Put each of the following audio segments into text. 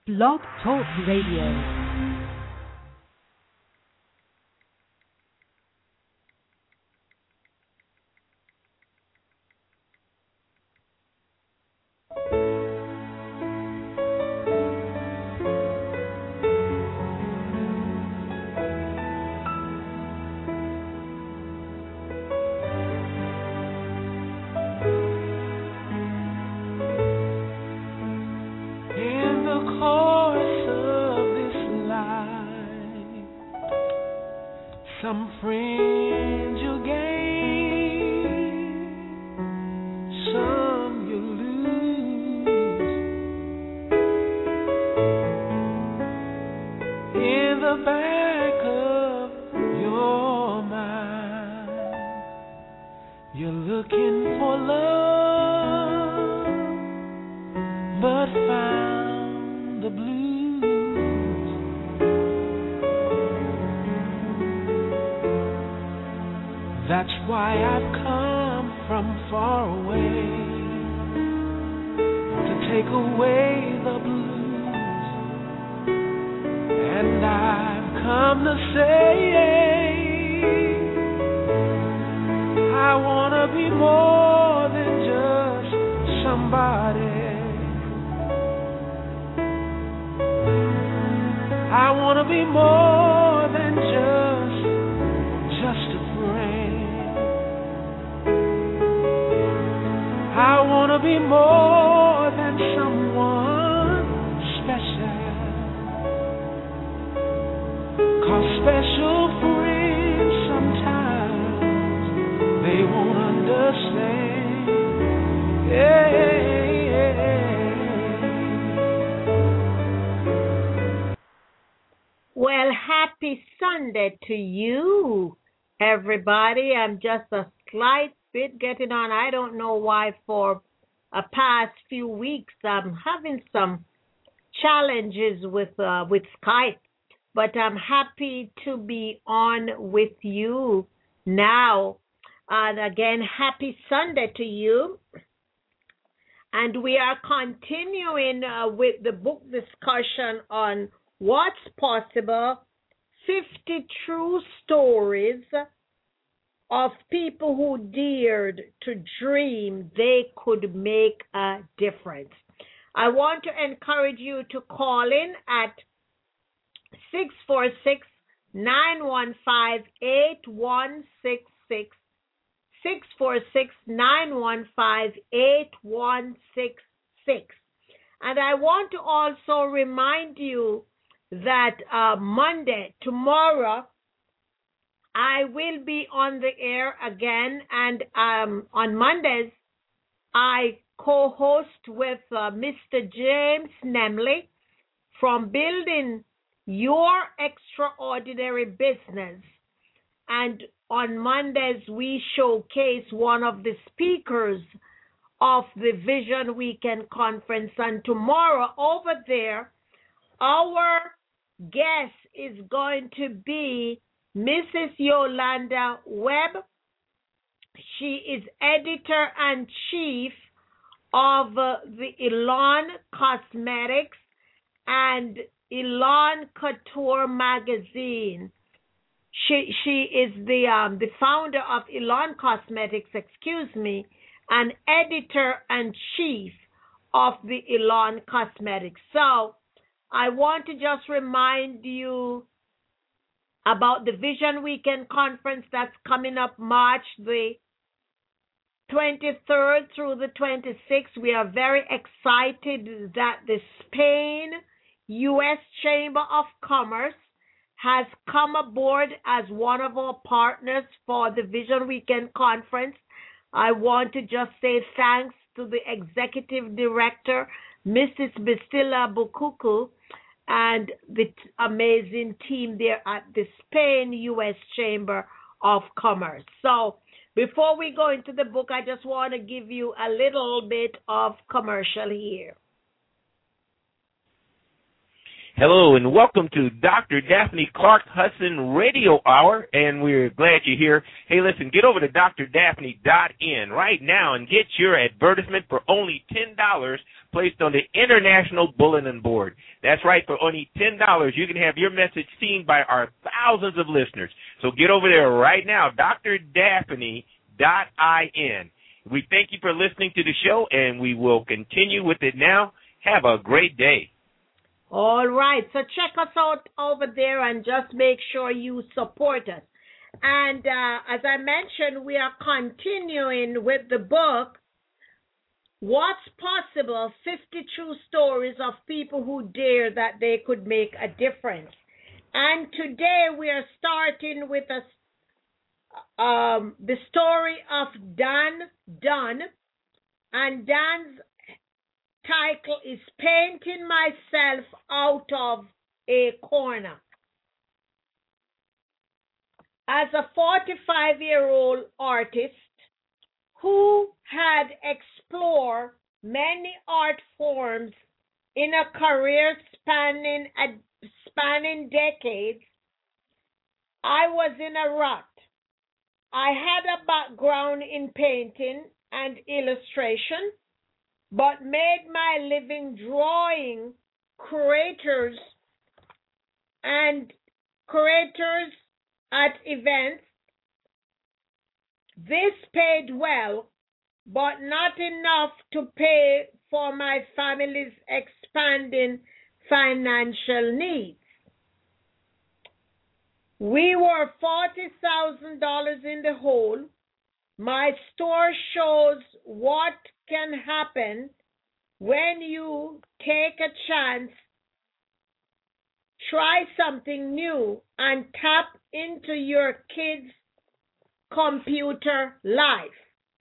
Blog Talk Radio. To you, everybody. I'm just a slight bit getting on. I don't know why for a past few weeks I'm having some challenges with Skype, but I'm happy to be on with you now. And again, happy Sunday to you. And we are continuing with the book discussion on what's possible. 50 true stories of people who dared to dream they could make a difference. I want to encourage you to call in at 646-915-8166, 646-915-8166. And I want to also remind you that Monday, tomorrow, I will be on the air again, and on Mondays, I co-host with Mr. James Nemley from Building Your Extraordinary Business. And on Mondays, we showcase one of the speakers of the Vision Weekend Conference. And tomorrow, over there, our guest is going to be Mrs. Yolanda Webb. She is editor-in-chief of the Elan Cosmetics and Elan Couture magazine. She is the founder of Elan Cosmetics, and editor-in-chief of the Elan Cosmetics. So I want to just remind you about the Vision Weekend Conference that's coming up March the 23rd through the 26th. We are very excited that the Spain U.S. Chamber of Commerce has come aboard as one of our partners for the Vision Weekend Conference. I want to just say thanks to the executive director, Mrs. Bastila Bukuku, and the amazing team there at the Spain U.S. Chamber of Commerce. So before we go into the book, I just want to give you a little bit of commercial here. Hello and welcome to Dr. Daphne Clark Hudson Radio Hour, and we're glad you're here. Hey, listen, get over to drdaphne.in right now and get your advertisement for only $10 placed on the International Bulletin Board. That's right, for only $10, you can have your message seen by our thousands of listeners. So get over there right now, drdaphne.in. We thank you for listening to the show, and we will continue with it now. Have a great day. All right, so check us out over there and just make sure you support us. And as I mentioned, we are continuing with the book, What's Possible? 50 True Stories of People Who Dare That They Could Make a Difference. And today we are starting with the story of Dan Dunn. And Dan's title is Painting Myself Out of a Corner. As a 45-year-old artist who had explored many art forms in a career spanning decades, I was in a rut. I had a background in painting and illustration, but made my living drawing curators at events. This paid well, but not enough to pay for my family's expanding financial needs. We were $40,000 in the hole. My store shows what can happen when you take a chance, try something new, and tap into your kids' computer life.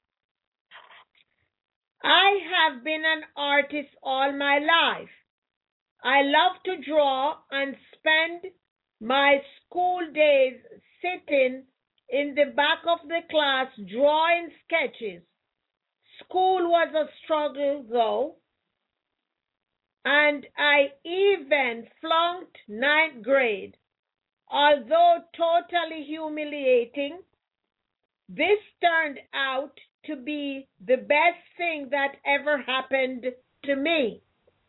I have been an artist all my life. I love to draw and spend my school days sitting in the back of the class drawing sketches. School was a struggle, though, and I even flunked 9th grade. Although totally humiliating, this turned out to be the best thing that ever happened to me.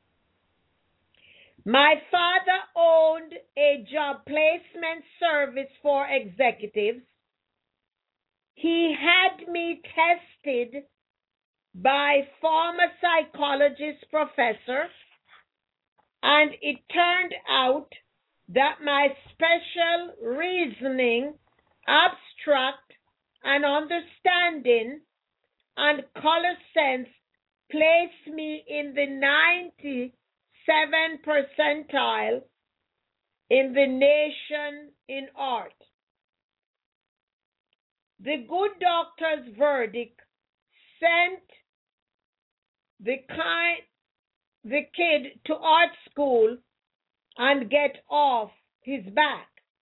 My father owned a job placement service for executives. He had me tested by former psychologist professor, and it turned out that my special reasoning, abstract and understanding, and color sense placed me in the 97th percentile in the nation in art. The good doctor's verdict sent the kid to art school and get off his back.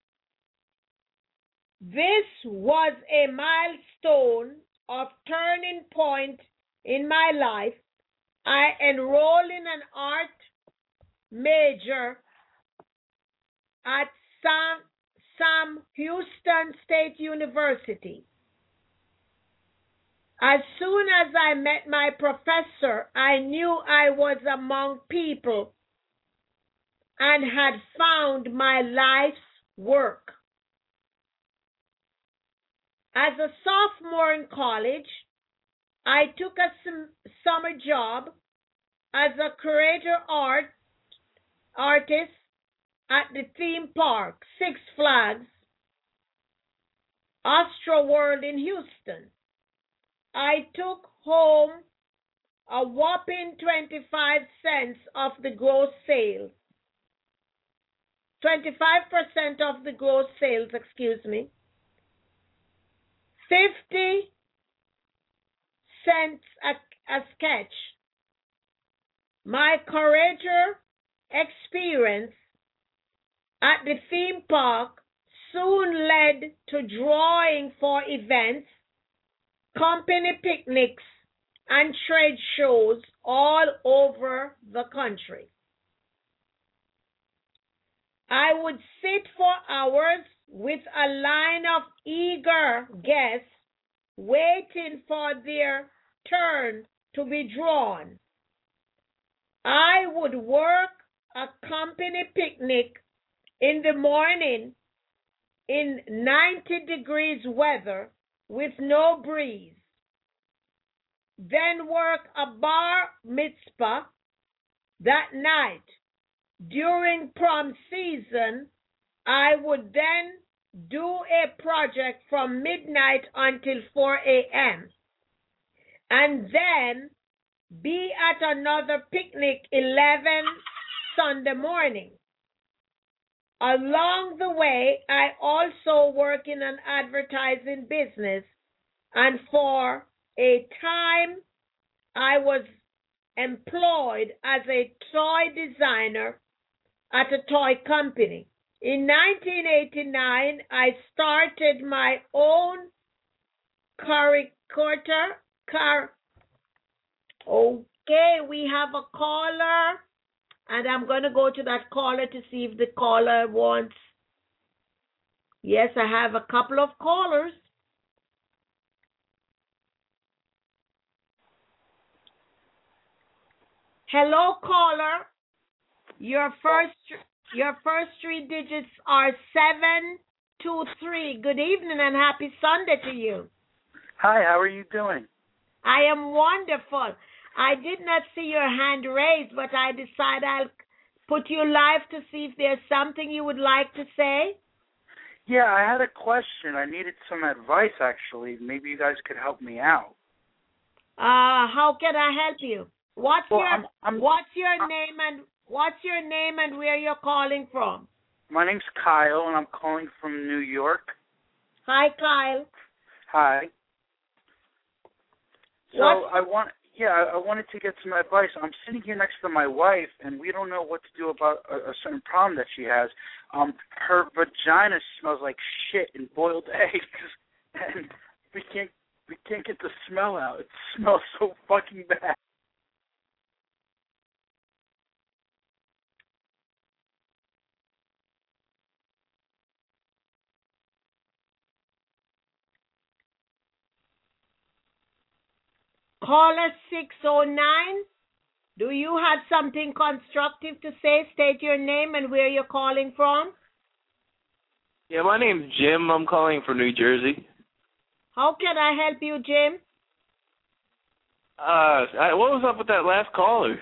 This was a milestone of turning point in my life. I enrolled in an art major at Sam Houston State University. As soon as I met my professor, I knew I was among people and had found my life's work. As a sophomore in college, I took a summer job as a curator artist at the theme park, Six Flags, Astro World in Houston. I took home a whopping 25 cents of the gross sales. 25% of the gross sales, 50 cents a sketch. My curator experience at the theme park soon led to drawing for events, company picnics, and trade shows all over the country. I would sit for hours with a line of eager guests waiting for their turn to be drawn. I would work a company picnic in the morning in 90 degrees weather with no breeze. Then work a bar mitzvah that night. During prom season, I would then do a project from midnight until 4 a.m. and then be at another picnic 11 Sunday morning. Along the way, I also work in an advertising business, and for a time I was employed as a toy designer at a toy company. In 1989, I started my own caricature. Okay, we have a caller, and I'm going to go to that caller to see if the caller wants. Yes, I have a couple of callers. Hello, caller. Your first 3 digits are 723. Good evening and happy Sunday to you. Hi, how are you doing? I am wonderful. I did not see your hand raised, but I decided I'll put you live to see if there's something you would like to say. Yeah, I had a question. I needed some advice, actually. Maybe you guys could help me out. How can I help you? What's your name and where you're calling from? My name's Kyle, and I'm calling from New York. Hi, Kyle. Hi. So I wanted to get some advice. I'm sitting here next to my wife, and we don't know what to do about a certain problem that she has. Her vagina smells like shit and boiled eggs, and we can't get the smell out. It smells so fucking bad. Caller 609, do you have something constructive to say? State your name and where you're calling from. Yeah, my name's Jim. I'm calling from New Jersey. How can I help you, Jim? What was up with that last caller?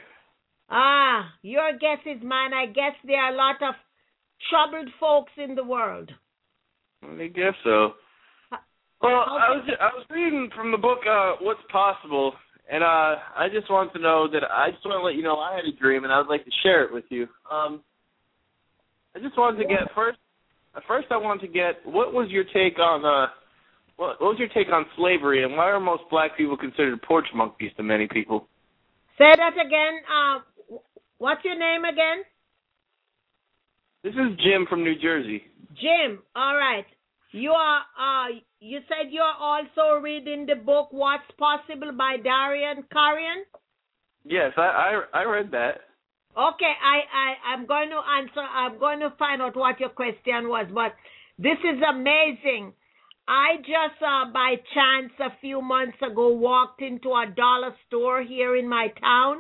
Your guess is mine. I guess there are a lot of troubled folks in the world. I guess so. Well, I was reading from the book What's Possible, and I just want to know that I just want to let you know I had a dream, and I would like to share it with you. I just wanted to get first. I wanted to get what was your take on what was your take on slavery, and why are most black people considered porch monkeys to many people? Say that again. What's your name again? This is Jim from New Jersey. Jim, all right. You said you're also reading the book What's Possible by Darian Karian? Yes, I read that. Okay, I'm going to answer. I'm going to find out what your question was, but this is amazing. I just, by chance, a few months ago, walked into a dollar store here in my town.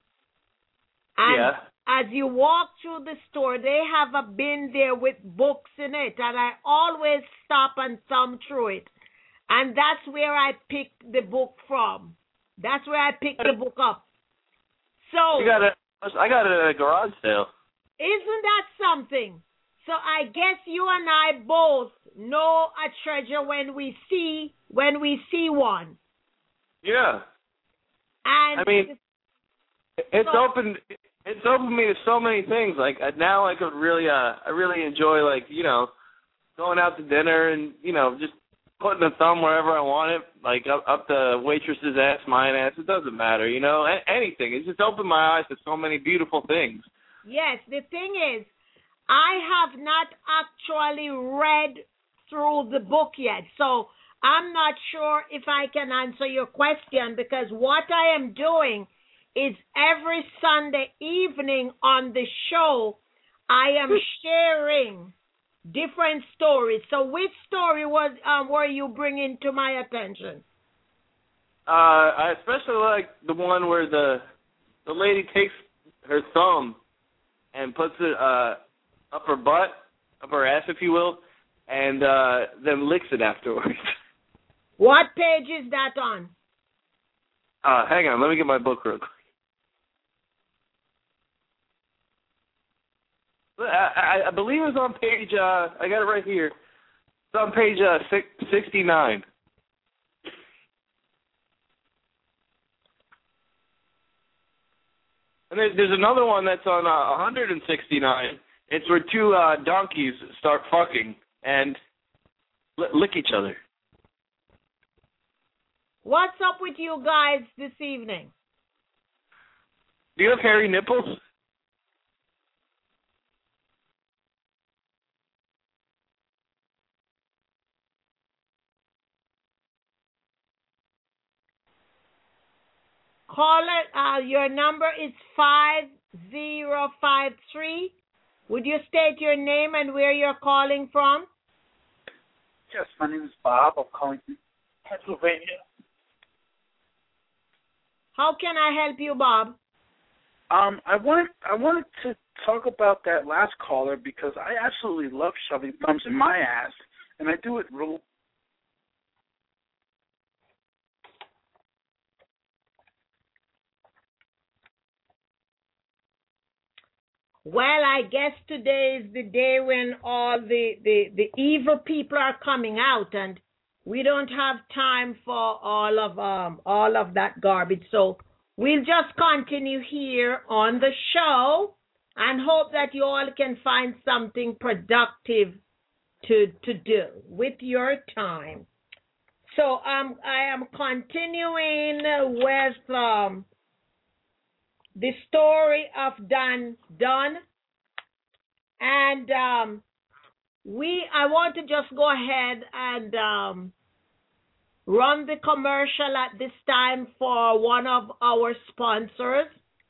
And as you walk through the store, they have a bin there with books in it, and I always stop and thumb through it. And that's where I picked the book from. That's where I picked the book up. So I got it at a garage sale. Isn't that something? So I guess you and I both know a treasure when we see one. Yeah. And I mean, it's opened me to so many things. Like now, I could really, I really enjoy going out to dinner and just putting a thumb wherever I want it, like up the waitress's ass, mine ass. It doesn't matter, anything. It's just opened my eyes to so many beautiful things. Yes, the thing is, I have not actually read through the book yet, so I'm not sure if I can answer your question, because what I am doing is every Sunday evening on the show, I am sharing different stories. So which story were you bringing to my attention? I especially like the one where the lady takes her thumb and puts it up her butt, up her ass, if you will, and then licks it afterwards. What page is that on? Hang on, let me get my book real quick. I believe it's on page, I got it right here. It's on page 69. And there's another one that's on 169. It's where two donkeys start fucking and lick each other. What's up with you guys this evening? Do you have hairy nipples? Caller, your number is 5053. Would you state your name and where you're calling from? Yes, my name is Bob. I'm calling from Pennsylvania. How can I help you, Bob? I wanted to talk about that last caller because I absolutely love shoving thumbs in my ass, and I do it real. Well, I guess today is the day when all the evil people are coming out, and we don't have time for all of that garbage. So we'll just continue here on the show and hope that you all can find something productive to do with your time. So I am continuing with the story of Don, and I want to just go ahead and run the commercial at this time for one of our sponsors.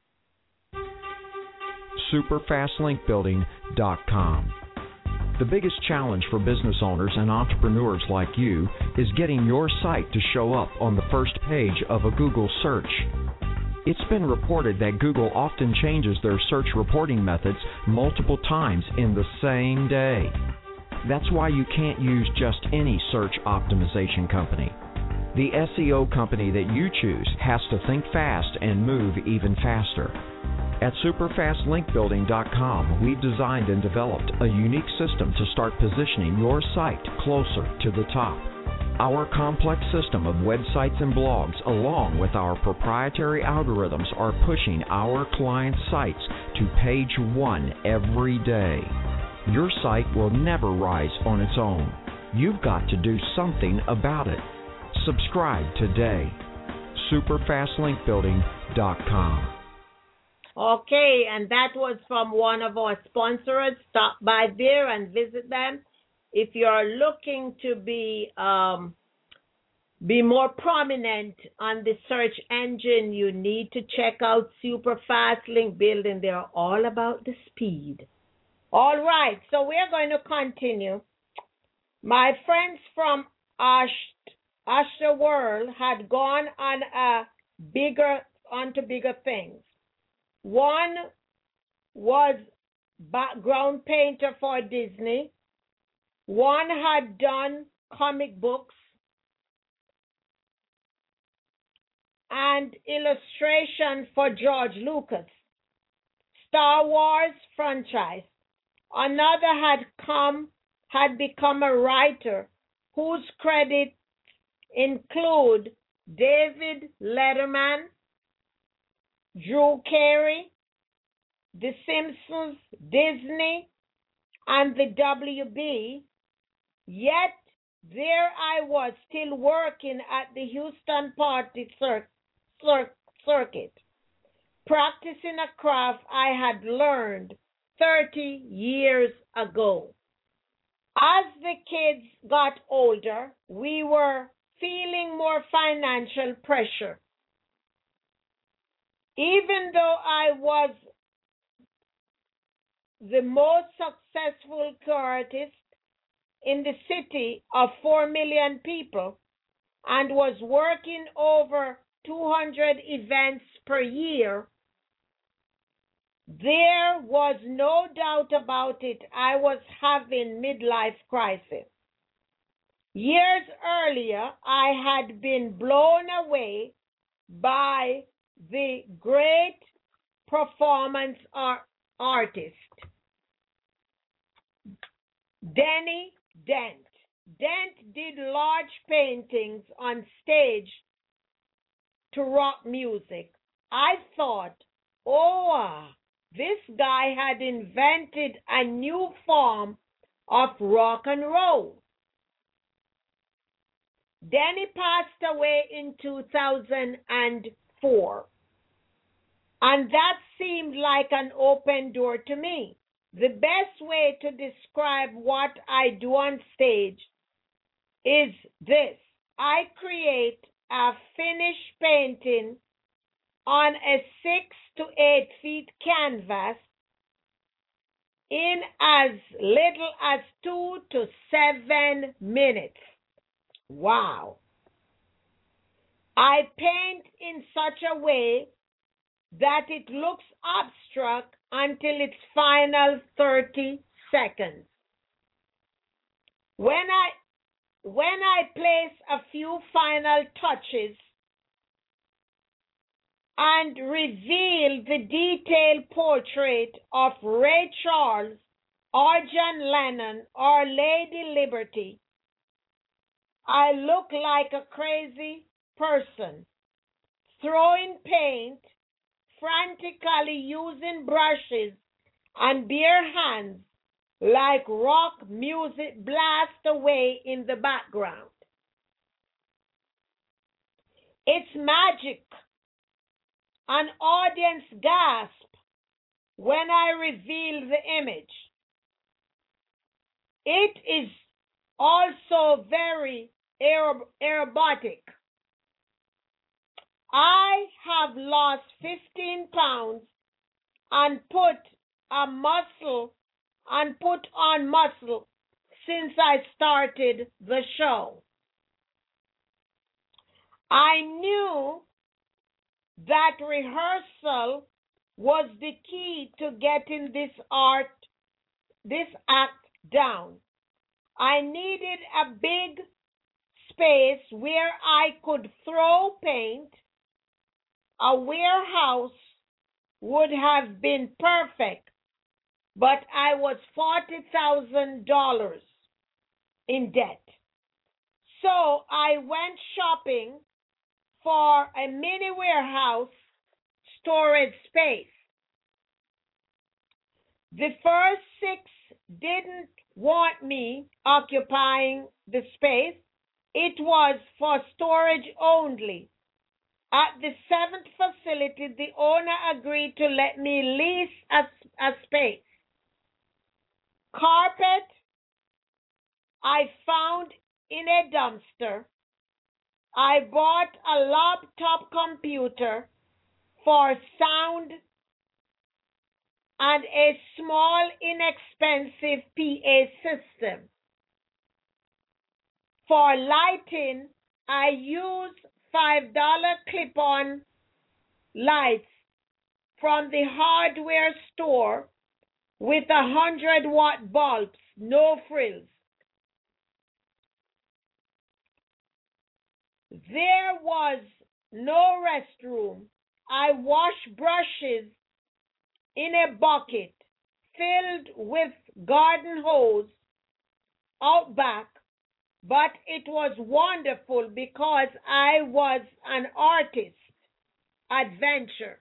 Superfastlinkbuilding.com. The biggest challenge for business owners and entrepreneurs like you is getting your site to show up on the first page of a Google search. It's been reported that Google often changes their search reporting methods multiple times in the same day. That's why you can't use just any search optimization company. The SEO company that you choose has to think fast and move even faster. At superfastlinkbuilding.com, we've designed and developed a unique system to start positioning your site closer to the top. Our complex system of websites and blogs, along with our proprietary algorithms, are pushing our clients' sites to page one every day. Your site will never rise on its own. You've got to do something about it. Subscribe today. Superfastlinkbuilding.com. Okay, and that was from one of our sponsors. Stop by there and visit them. If you're looking to be more prominent on the search engine, you need to check out Superfast Link Building. They're all about the speed. All right, so we're going to continue. My friends from Asha World had gone on onto bigger things. One was background painter for Disney. One had done comic books and illustration for George Lucas, Star Wars franchise. Another had become a writer whose credits include David Letterman, Drew Carey, The Simpsons, Disney, and the WB. Yet there I was, still working at the Houston Party Circuit, practicing a craft I had learned 30 years ago. As the kids got older, we were feeling more financial pressure. Even though I was the most successful artist in the city of 4 million people and was working over 200 events per year, there was no doubt about it. I was having midlife crisis. Years earlier, I had been blown away by the great performance artist, Denny Dent. Dent did large paintings on stage to rock music. I thought, this guy had invented a new form of rock and roll. Denny passed away in 2004, and that seemed like an open door to me. The best way to describe what I do on stage is this. I create a finished painting on a 6 to 8 feet canvas in as little as 2 to 7 minutes. Wow. I paint in such a way that it looks abstract until its final 30 seconds. When I place a few final touches and reveal the detailed portrait of Ray Charles or John Lennon or Lady Liberty, I look like a crazy person, throwing paint, frantically using brushes and bare hands like rock music blast away in the background. It's magic. An audience gasp when I reveal the image. It is also very aerobatic. I have lost 15 pounds and put on muscle since I started the show. I knew that rehearsal was the key to getting this act down. I needed a big space where I could throw paint. A warehouse would have been perfect, but I was $40,000 in debt. So I went shopping for a mini warehouse storage space. The first 6 didn't want me occupying the space. It was for storage only. At the 7th facility, the owner agreed to let me lease a space. Carpet I found in a dumpster. I bought a laptop computer for sound and a small, inexpensive PA system. For lighting, I used $5 clip-on lights from the hardware store with 100-watt bulbs, no frills. There was no restroom. I washed brushes in a bucket filled with garden hose out back, but it was wonderful because I was an artist. Adventure.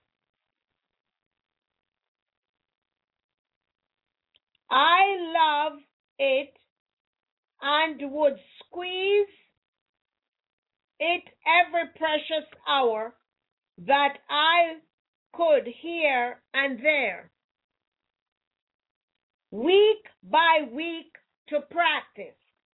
I love it and would squeeze it every precious hour that I could here and there, week by week to practice.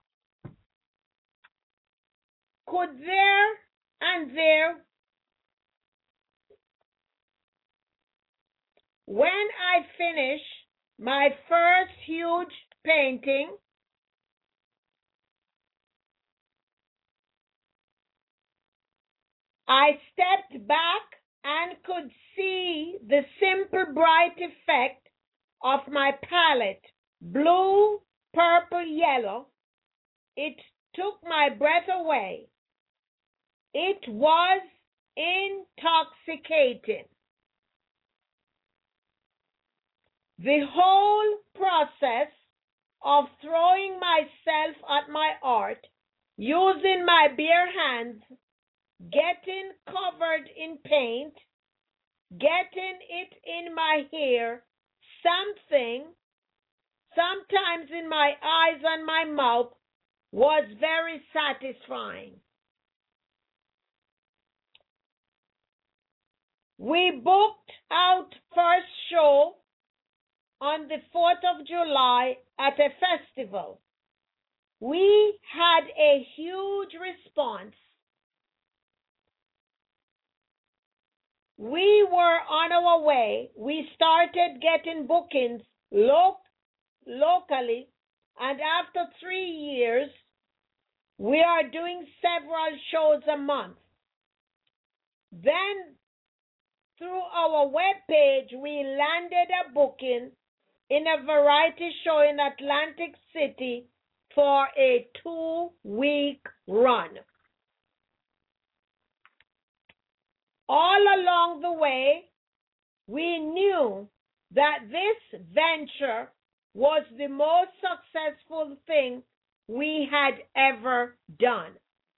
Could there and there, when I finish, my first huge painting, I stepped back and could see the simple bright effect of my palette, blue, purple, yellow. It took my breath away. It was intoxicating. The whole process of throwing myself at my art, using my bare hands, getting covered in paint, getting it in my hair, sometimes in my eyes and my mouth, was very satisfying. We booked our first show on the 4th of July at a festival. We had a huge response. We were on our way. We started getting bookings locally, and after 3 years, we are doing several shows a month. Then, through our webpage, we landed a booking in a variety show in Atlantic City for a 2-week run. All along the way, we knew that this venture was the most successful thing we had ever done.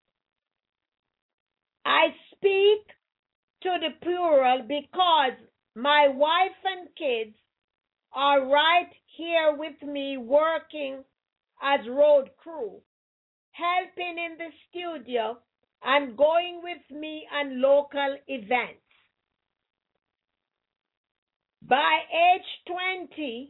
I speak to the plural because my wife and kids are right here with me working as road crew, helping in the studio and going with me on local events. By age 20,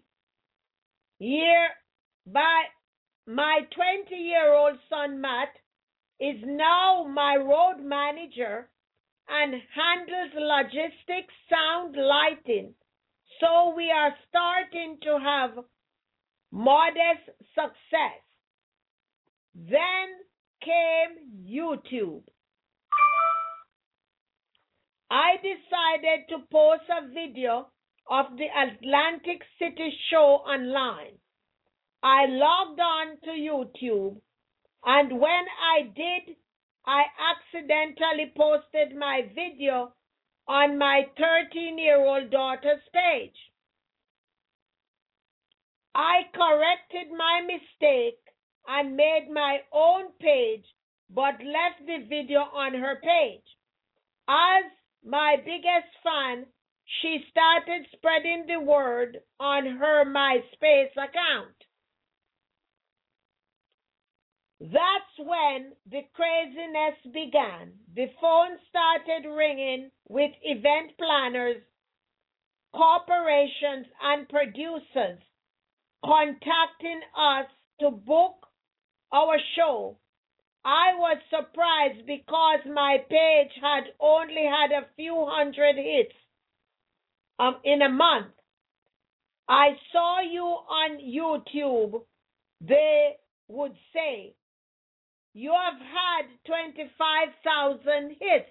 my 20-year-old son Matt is now my road manager and handles logistics, sound, lighting. So we are starting to have modest success. Then came YouTube. I decided to post a video of the Atlantic City show online. I logged on to YouTube, and when I did, I accidentally posted my video on my 13-year-old daughter's page. I corrected my mistake and made my own page, but left the video on her page. As my biggest fan, she started spreading the word on her MySpace account. That's when the craziness began. The phone started ringing with event planners, corporations, and producers contacting us to book our show. I was surprised because my page had only had a few hundred hits in a month. I saw you on YouTube, they would say. You have had 25,000 hits.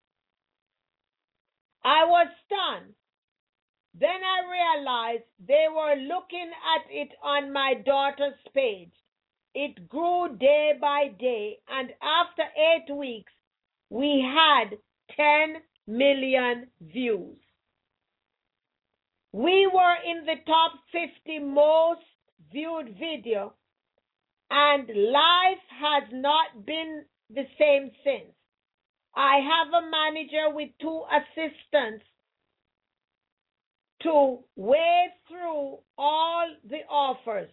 I was stunned. Then I realized they were looking at it on my daughter's page. It grew day by day, and after 8 weeks, we had 10 million views. We were in the top 50 most viewed video, and life has not been the same since. I have a manager with 2 assistants to wade through all the offers.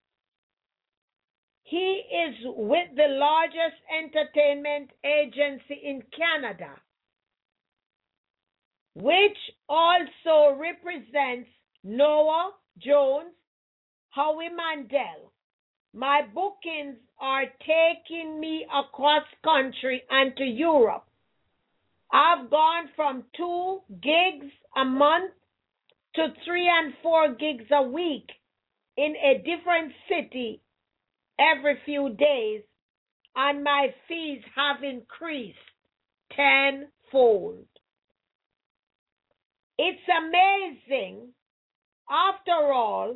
He is with the largest entertainment agency in Canada, which also represents Noah Jones, Howie Mandel. My bookings are taking me across country and to Europe. I've gone from 2 gigs a month to 3 and 4 gigs a week in a different city every few days, and my fees have increased tenfold. It's amazing, after all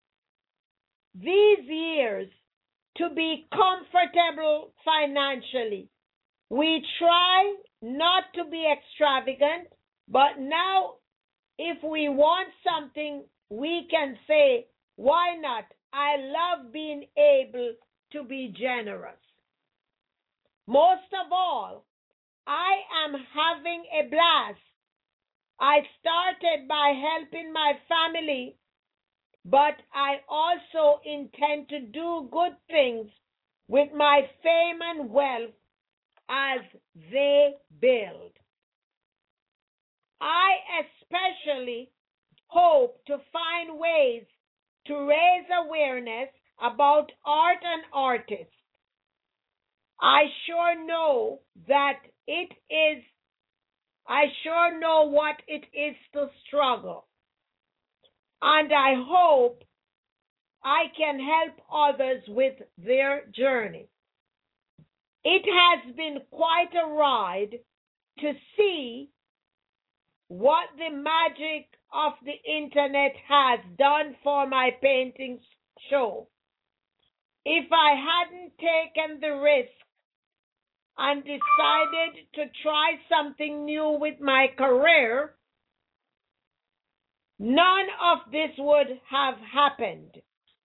these years, to be comfortable financially. We try not to be extravagant, but now if we want something, we can say, why not? I love being able to be generous. Most of all, I am having a blast. I started by helping my family, but I also intend to do good things with my fame and wealth as they build. I especially hope to find ways to raise awareness about art and artists. I sure know what it is to struggle, and I hope I can help others with their journey. It has been quite a ride to see what the magic of the internet has done for my paintings show. If I hadn't taken the risk and decided to try something new with my career, none of this would have happened.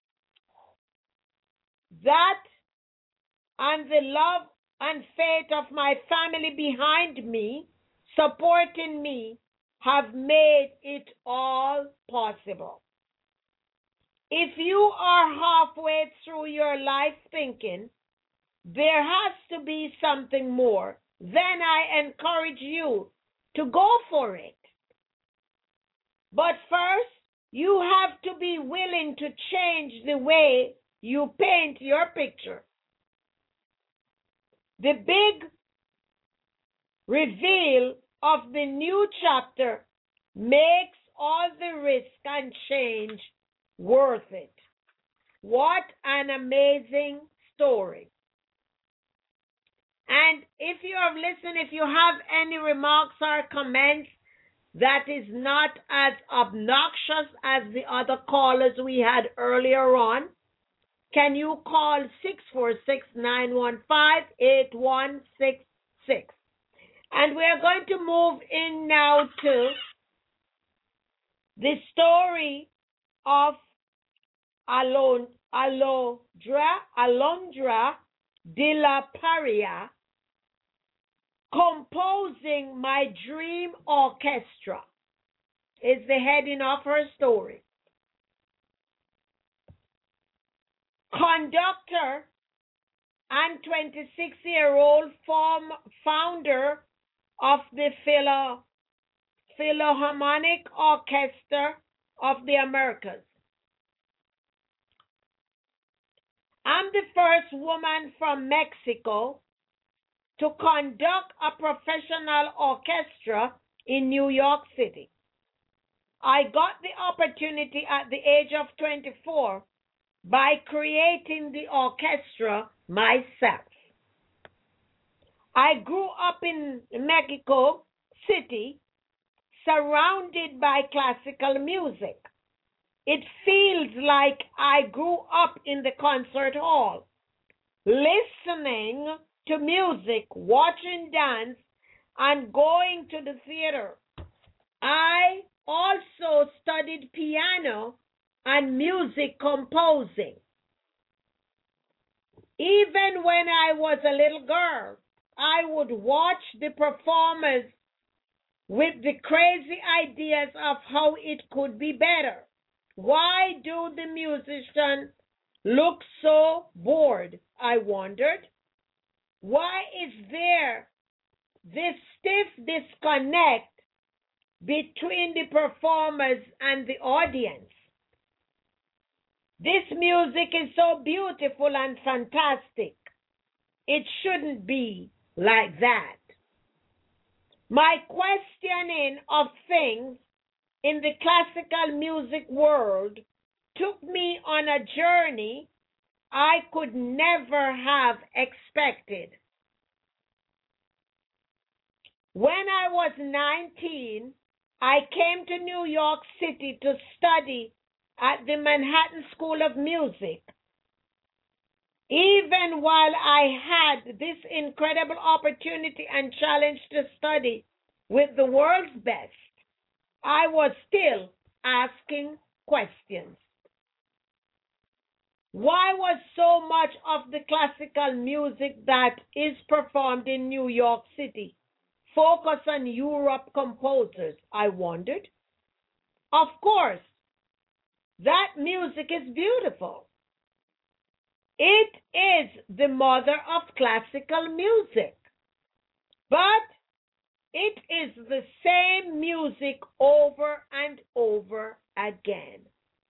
That and the love and faith of my family behind me, supporting me, have made it all possible. If you are halfway through your life thinking there has to be something more, then I encourage you to go for it. But first, you have to be willing to change the way you paint your picture. The big reveal of the new chapter makes all the risk and change worth it. What an amazing story. And if you have listened, if you have any remarks or comments that is not as obnoxious as the other callers we had earlier on, can you call 646-915-8166? And we are going to move in now to the story of Alondra de la Paria, composing My Dream Orchestra, is the heading of her story. Conductor and 26-year-old founder of the Philharmonic Orchestra of the Americas. I'm the first woman from Mexico to conduct a professional orchestra in New York City. I got the opportunity at the age of 24 by creating the orchestra myself. I grew up in Mexico City, surrounded by classical music. It feels like I grew up in the concert hall, listening to music, watching dance, and going to the theater. I also studied piano and music composing. Even when I was a little girl, I would watch the performers with the crazy ideas of how it could be better. Why do the musicians look so bored? I wondered. Why is there this stiff disconnect between the performers and the audience? This music is so beautiful and fantastic. It shouldn't be like that. My questioning of things in the classical music world took me on a journey I could never have expected. When I was 19, I came to New York City to study at the Manhattan School of Music. Even while I had this incredible opportunity and challenge to study with the world's best, I was still asking questions. Why was so much of the classical music that is performed in New York City focus on Europe composers, I wondered? Of course, that music is beautiful. It is the mother of classical music. But it is the same music over and over again.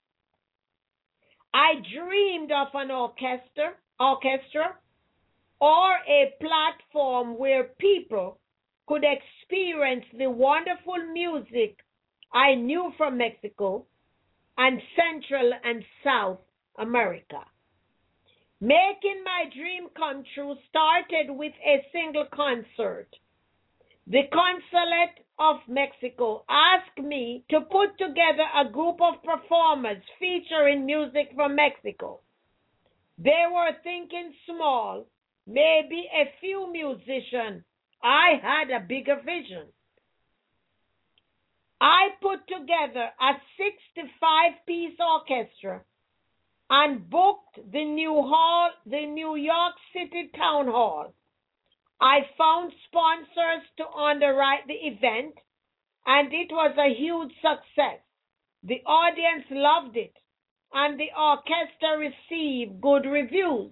I dreamed of an orchestra or a platform where people could experience the wonderful music I knew from Mexico and Central and South America. Making my dream come true started with a single concert. The Consulate of Mexico asked me to put together a group of performers featuring music from Mexico. They were thinking small, maybe a few musicians. I had a bigger vision. I put together a 65-piece orchestra and booked the New York City Town Hall. I found sponsors to underwrite the event, and it was a huge success. The audience loved it, and the orchestra received good reviews.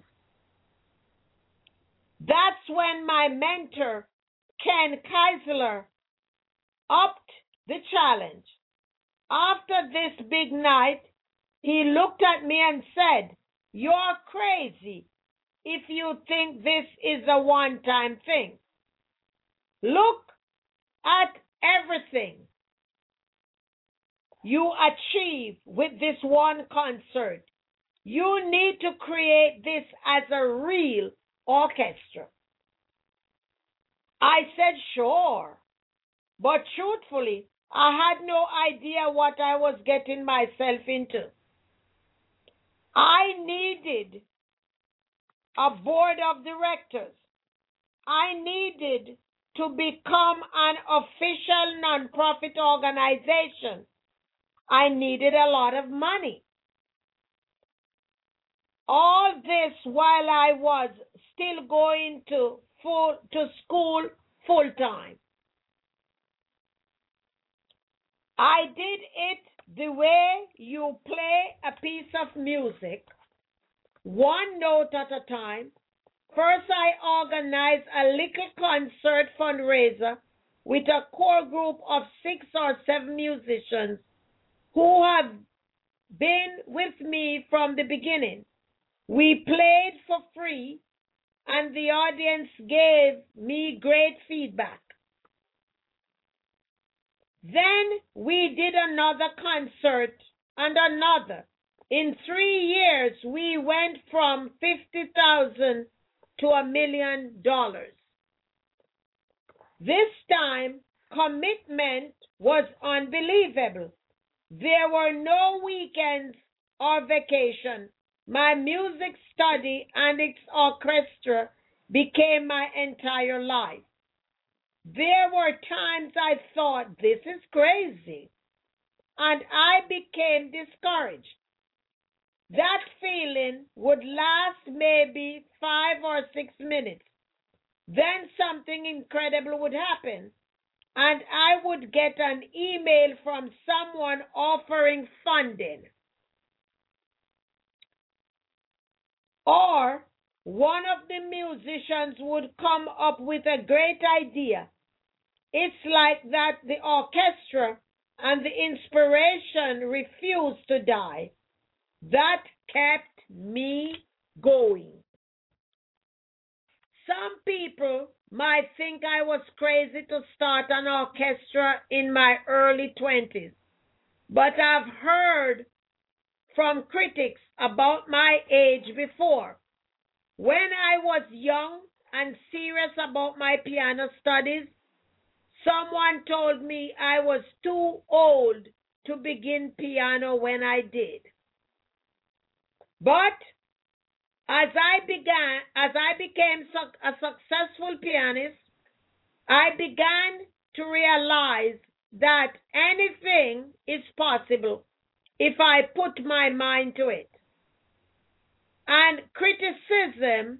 That's when my mentor, Ken Keisler, upped the challenge. After this big night, he looked at me and said, "You're crazy if you think this is a one-time thing. Look at everything you achieve with this one concert. You need to create this as a real orchestra." I said, "Sure." But truthfully, I had no idea what I was getting myself into. I needed a board of directors. I needed to become an official nonprofit organization. I needed a lot of money. All this while I was still going to school full time. I did it the way you play a piece of music, one note at a time. First, I organized a little concert fundraiser with a core group of 6 or 7 musicians who have been with me from the beginning. We played for free, and the audience gave me great feedback. Then we did another concert and another. In 3 years, we went from $50,000 to $1 million. This time, commitment was unbelievable. There were no weekends or vacation. My music study and its orchestra became my entire life. There were times I thought, this is crazy, and I became discouraged. That feeling would last maybe 5 or 6 minutes. Then something incredible would happen, and I would get an email from someone offering funding. Or one of the musicians would come up with a great idea. It's like that the orchestra and the inspiration refused to die. That kept me going. Some people might think I was crazy to start an orchestra in my early 20s. but I've heard from critics about my age before. When I was young and serious about my piano studies, someone told me I was too old to begin piano when I did. But as I became a successful pianist, I began to realize that anything is possible if I put my mind to it. And criticism,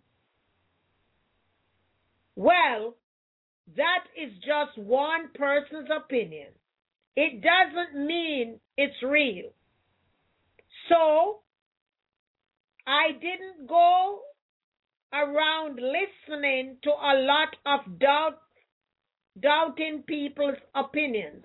well, that is just one person's opinion. It doesn't mean it's real. So, I didn't go around listening to a lot of doubting people's opinions.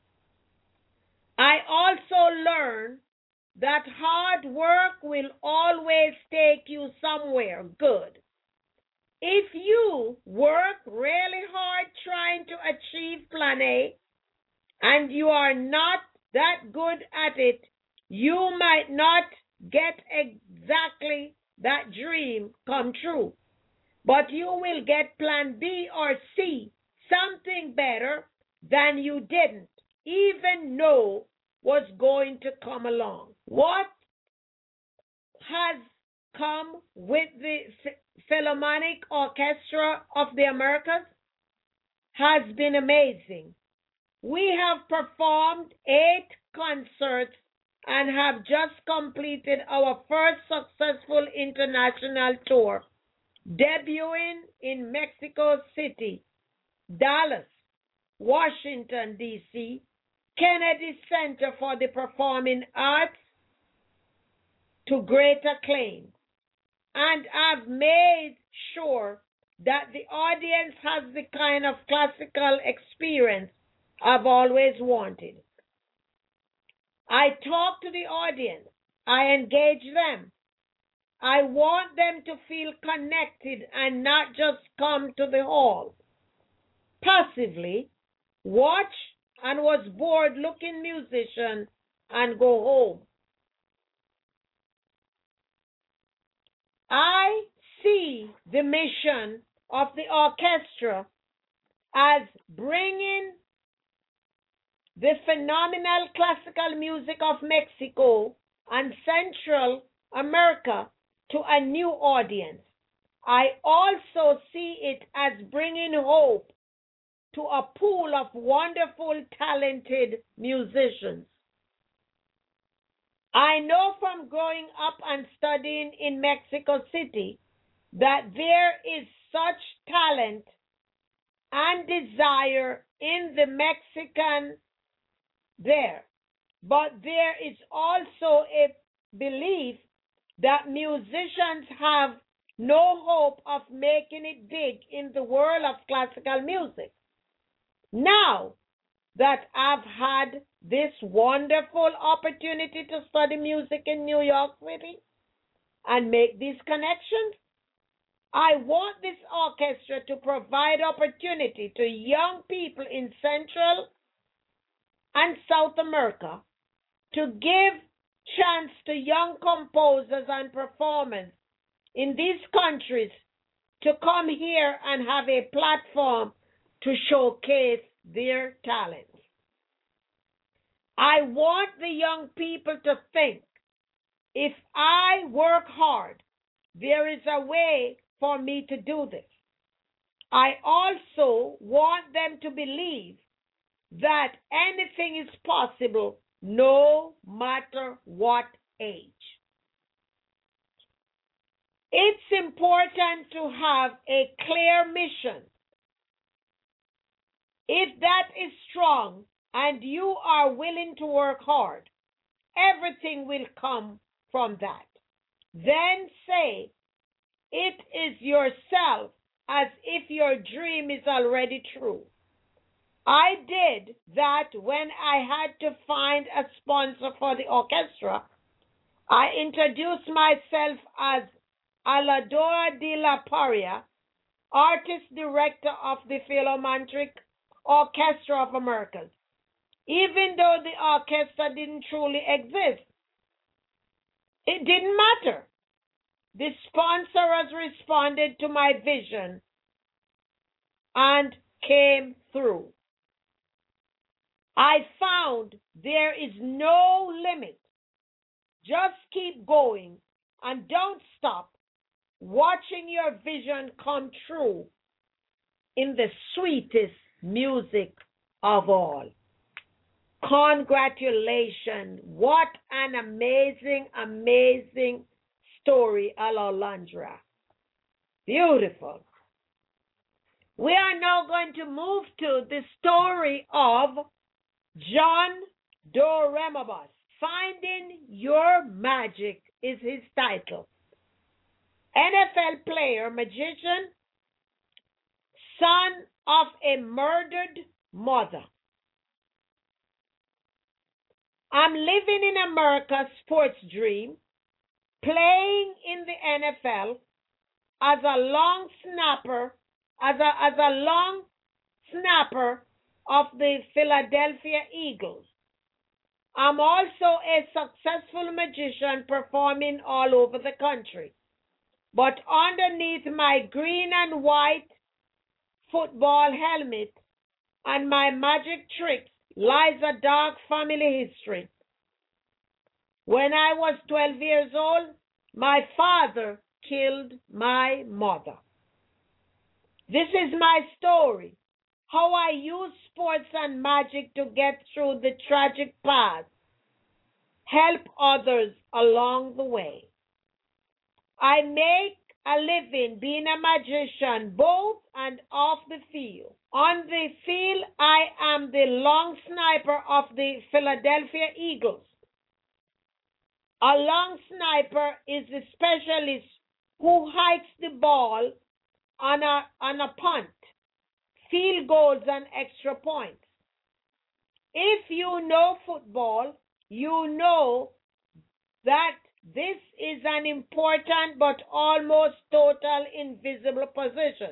I also learned that hard work will always take you somewhere good. If you work really hard trying to achieve Plan A and you are not that good at it, you might not get exactly that dream come true. But you will get Plan B or C, something better than you didn't even know was going to come along. What has come with the Philharmonic Orchestra of the Americas has been amazing. We have performed 8 concerts and have just completed our first successful international tour, debuting in Mexico City, Dallas, Washington, D.C., Kennedy Center for the Performing Arts, to great acclaim. And I've made sure that the audience has the kind of classical experience I've always wanted. I talk to the audience. I engage them. I want them to feel connected and not just come to the hall passively, watch and was bored looking musician and go home. I see the mission of the orchestra as bringing the phenomenal classical music of Mexico and Central America to a new audience. I also see it as bringing hope to a pool of wonderful, talented musicians. I know from growing up and studying in Mexico City that there is such talent and desire in the Mexican there. But there is also a belief that musicians have no hope of making it big in the world of classical music. Now that I've had this wonderful opportunity to study music in New York City and make these connections, I want this orchestra to provide opportunity to young people in Central and South America, to give chance to young composers and performers in these countries to come here and have a platform to showcase their talents. I want the young people to think, if I work hard, there is a way for me to do this. I also want them to believe that anything is possible no matter what age. It's important to have a clear mission. If that is strong and you are willing to work hard, everything will come from that. Then say, it is yourself as if your dream is already true. I did that when I had to find a sponsor for the orchestra. I introduced myself as Aladora de la Paria, artist director of the Philharmonic Orchestra of Americas. even though the orchestra didn't truly exist. It didn't matter. The sponsors responded to my vision and came through. I found there is no limit. Just keep going and don't stop watching your vision come true in the sweetest music of all. Congratulations. What an amazing, amazing story, Alondra. Beautiful. We are now going to move to the story of John Doremabus. Finding Your Magic is his title. NFL player, magician, son of a murdered mother. I'm living in America's sports dream, playing in the NFL as a long snapper, of the Philadelphia Eagles. I'm also a successful magician performing all over the country. But underneath my green and white football helmet and my magic tricks lies a dark family history. When I was 12 years old, my father killed my mother. This is my story, how I use sports and magic to get through the tragic path, help others along the way. I make a living being a magician both and off the field. On the field, I am the long sniper of the Philadelphia Eagles. A long sniper is the specialist who hikes the ball on a punt, field goals, and extra points. If you know football, you know that this is an important but almost total invisible position.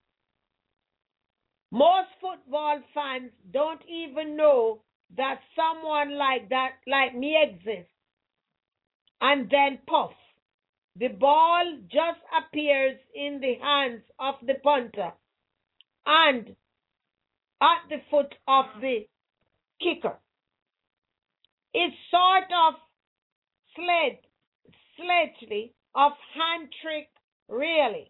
Most football fans don't even know that someone like me exists. And then puff, the ball just appears in the hands of the punter and at the foot of the kicker. It's sort of slightly of hand trick, really,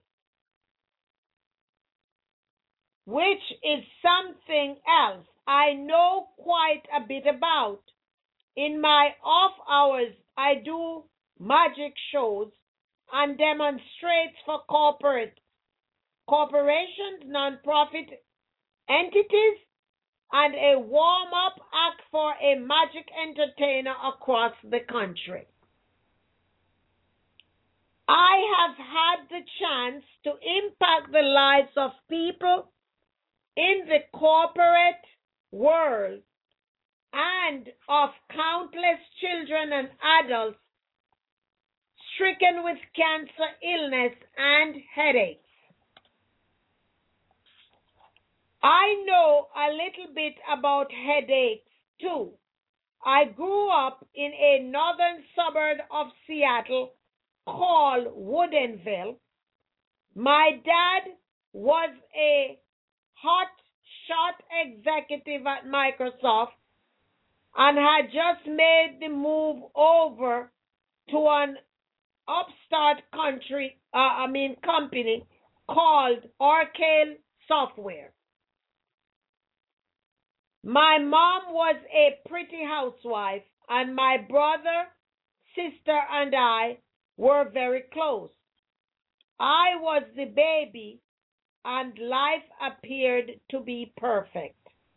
which is something else I know quite a bit about. In my off hours, I do magic shows and demonstrates for corporations, non-profit entities, and a warm-up act for a magic entertainer across the country. I have had the chance to impact the lives of people in the corporate world and of countless children and adults stricken with cancer, illness, and headaches. I know a little bit about headaches too. I grew up in a northern suburb of Seattle called Woodinville. My dad was a hot-shot executive at Microsoft and had just made the move over to an upstart company called Oracle Software. My mom was a pretty housewife, and my brother, sister, and I were very close. I was the baby, and life appeared to be perfect.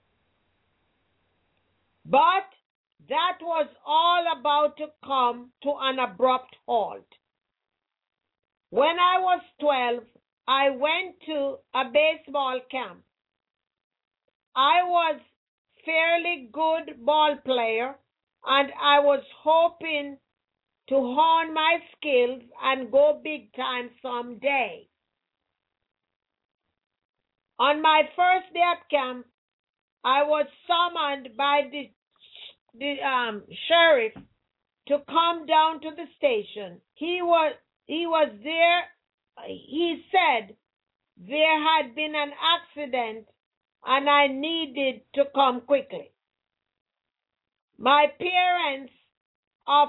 But that was all about to come to an abrupt halt. When I was 12, I went to a baseball camp. I was fairly good ball player, and I was hoping to hone my skills and go big time someday. On my first day at camp, I was summoned by the sheriff to come down to the station. He was there. He said there had been an accident and I needed to come quickly. My parents of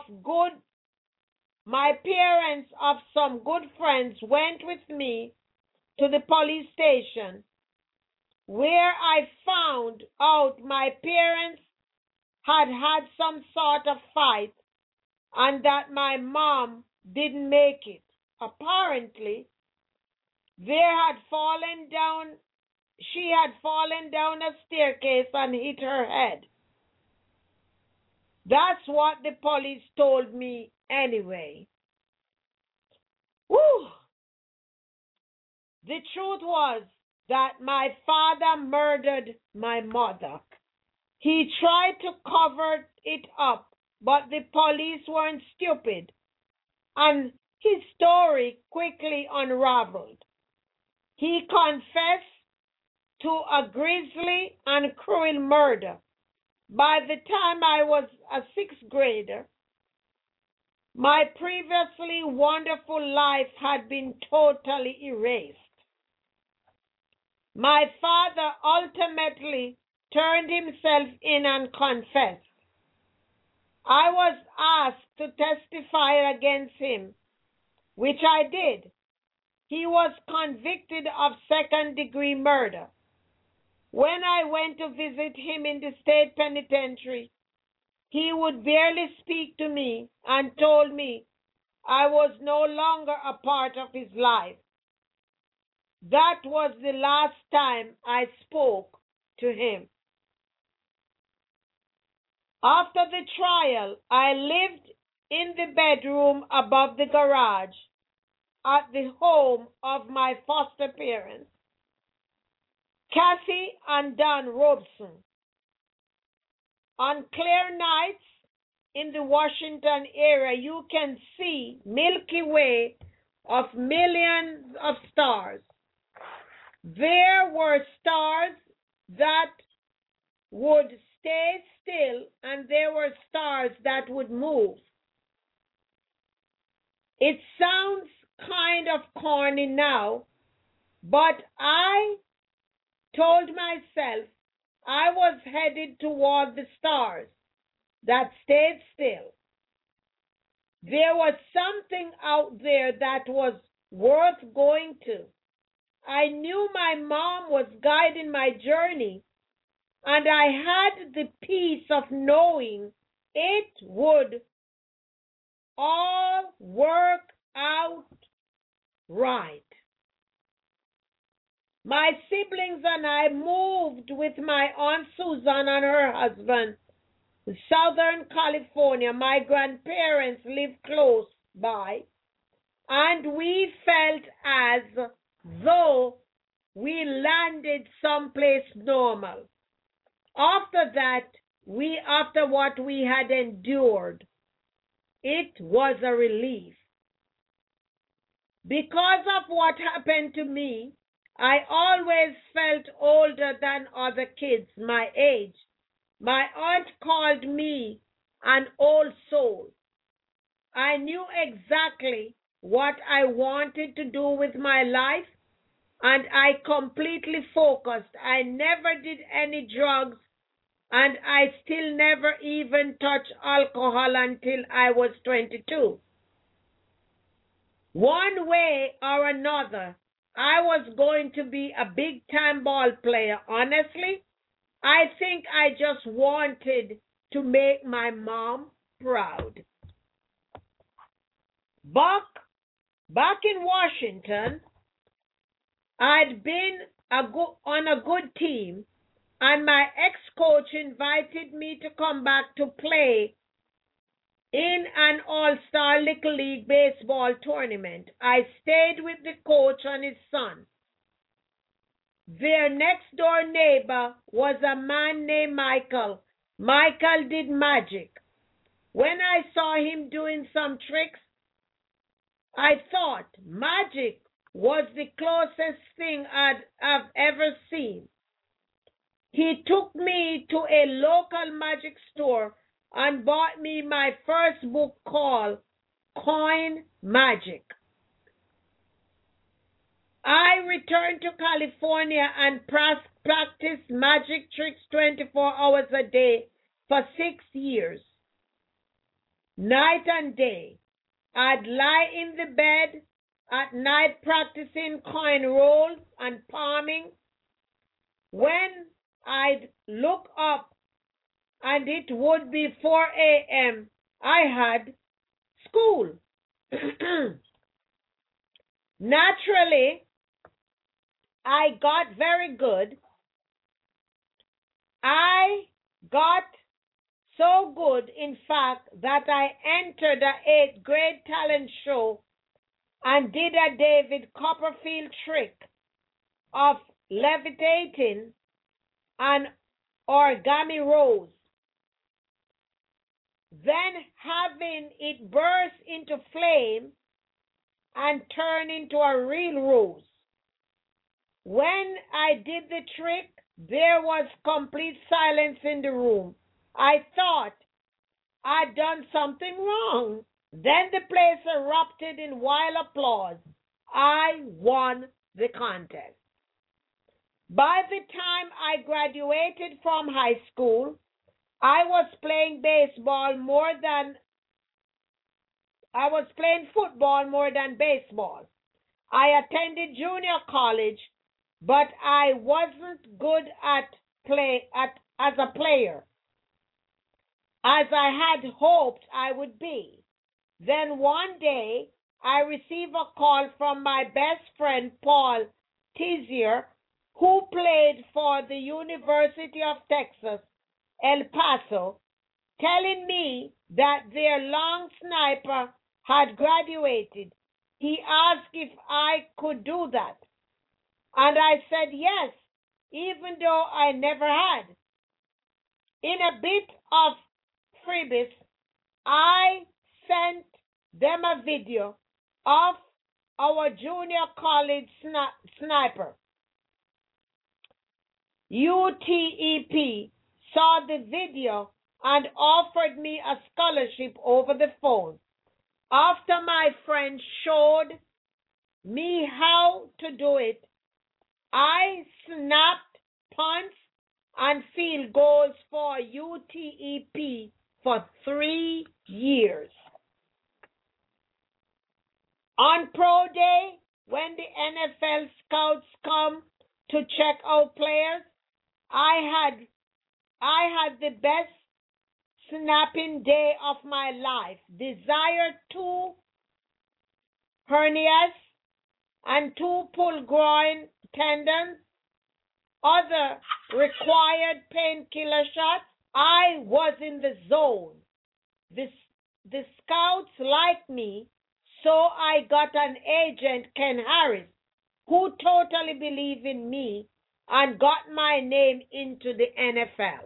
some good friends went with me to the police station, where I found out my parents had some sort of fight and that my mom didn't make it. Apparently, she had fallen down a staircase and hit her head. That's what the police told me anyway. Whew. The truth was that my father murdered my mother. He tried to cover it up, but the police weren't stupid, and his story quickly unraveled. He confessed to a grisly and cruel murder. By the time I was a sixth grader, my previously wonderful life had been totally erased. My father ultimately turned himself in and confessed. I was asked to testify against him, which I did. He was convicted of second-degree murder. When I went to visit him in the state penitentiary, he would barely speak to me and told me I was no longer a part of his life. That was the last time I spoke to him. After the trial, I lived in the bedroom above the garage at the home of my foster parents, Kathy and Don Robeson. On clear nights in the Washington area, you can see Milky Way of millions of stars. There were stars that would stay still, and there were stars that would move. It sounds kind of corny now, but I told myself I was headed toward the stars that stayed still. There was something out there that was worth going to. I knew my mom was guiding my journey, and I had the peace of knowing it would all work out right. My siblings and I moved with my Aunt Susan and her husband to Southern California. My grandparents lived close by, and we felt as though we landed someplace normal. After what we had endured, it was a relief. Because of what happened to me, I always felt older than other kids my age. My aunt called me an old soul. I knew exactly what I wanted to do with my life, and I completely focused. I never did any drugs, and I still never even touched alcohol until I was 22. One way or another, I was going to be a big-time ball player. Honestly, I think I just wanted to make my mom proud. Back in Washington, I'd been on a good team, and my ex-coach invited me to come back to play in an all-star Little League baseball tournament. I stayed with the coach and his son. Their next-door neighbor was a man named Michael. Michael did magic. When I saw him doing some tricks, I thought magic was the closest thing I've ever seen. he took me to a local magic store and bought me my first book called Coin Magic. I returned to California and practiced magic tricks 24 hours a day for 6 years. Night and day, I'd lie in the bed at night practicing coin rolls and palming. When I'd look up and it would be 4 a.m., I had school. Naturally, I got very good. I got so good, in fact, that I entered the 8th grade talent show and did a David Copperfield trick of levitating an origami rose, then having it burst into flame and turn into a real rose. When I did the trick, there was complete silence in the room. I thought I'd done something wrong. Then the place erupted in wild applause. I won the contest. By the time I graduated from high school, I was playing football more than baseball. I attended junior college, but I wasn't good as a player, as I had hoped I would be. Then one day, I received a call from my best friend, Paul Tizier, who played for the University of Texas, El Paso, telling me that their long sniper had graduated. He asked if I could do that. And I said yes, even though I never had. In a bit of freebies, I sent them a video of our junior college sniper. UTEP saw the video and offered me a scholarship over the phone. After my friend showed me how to do it, I snapped punts and field goals for UTEP for 3 years. On pro day, when the NFL scouts come to check out players, I had the best snapping day of my life. Desired 2 hernias and 2 pulled groin tendons, other required painkiller shots. I was in the zone. The scouts liked me, so I got an agent, Ken Harris, who totally believed in me and got my name into the NFL.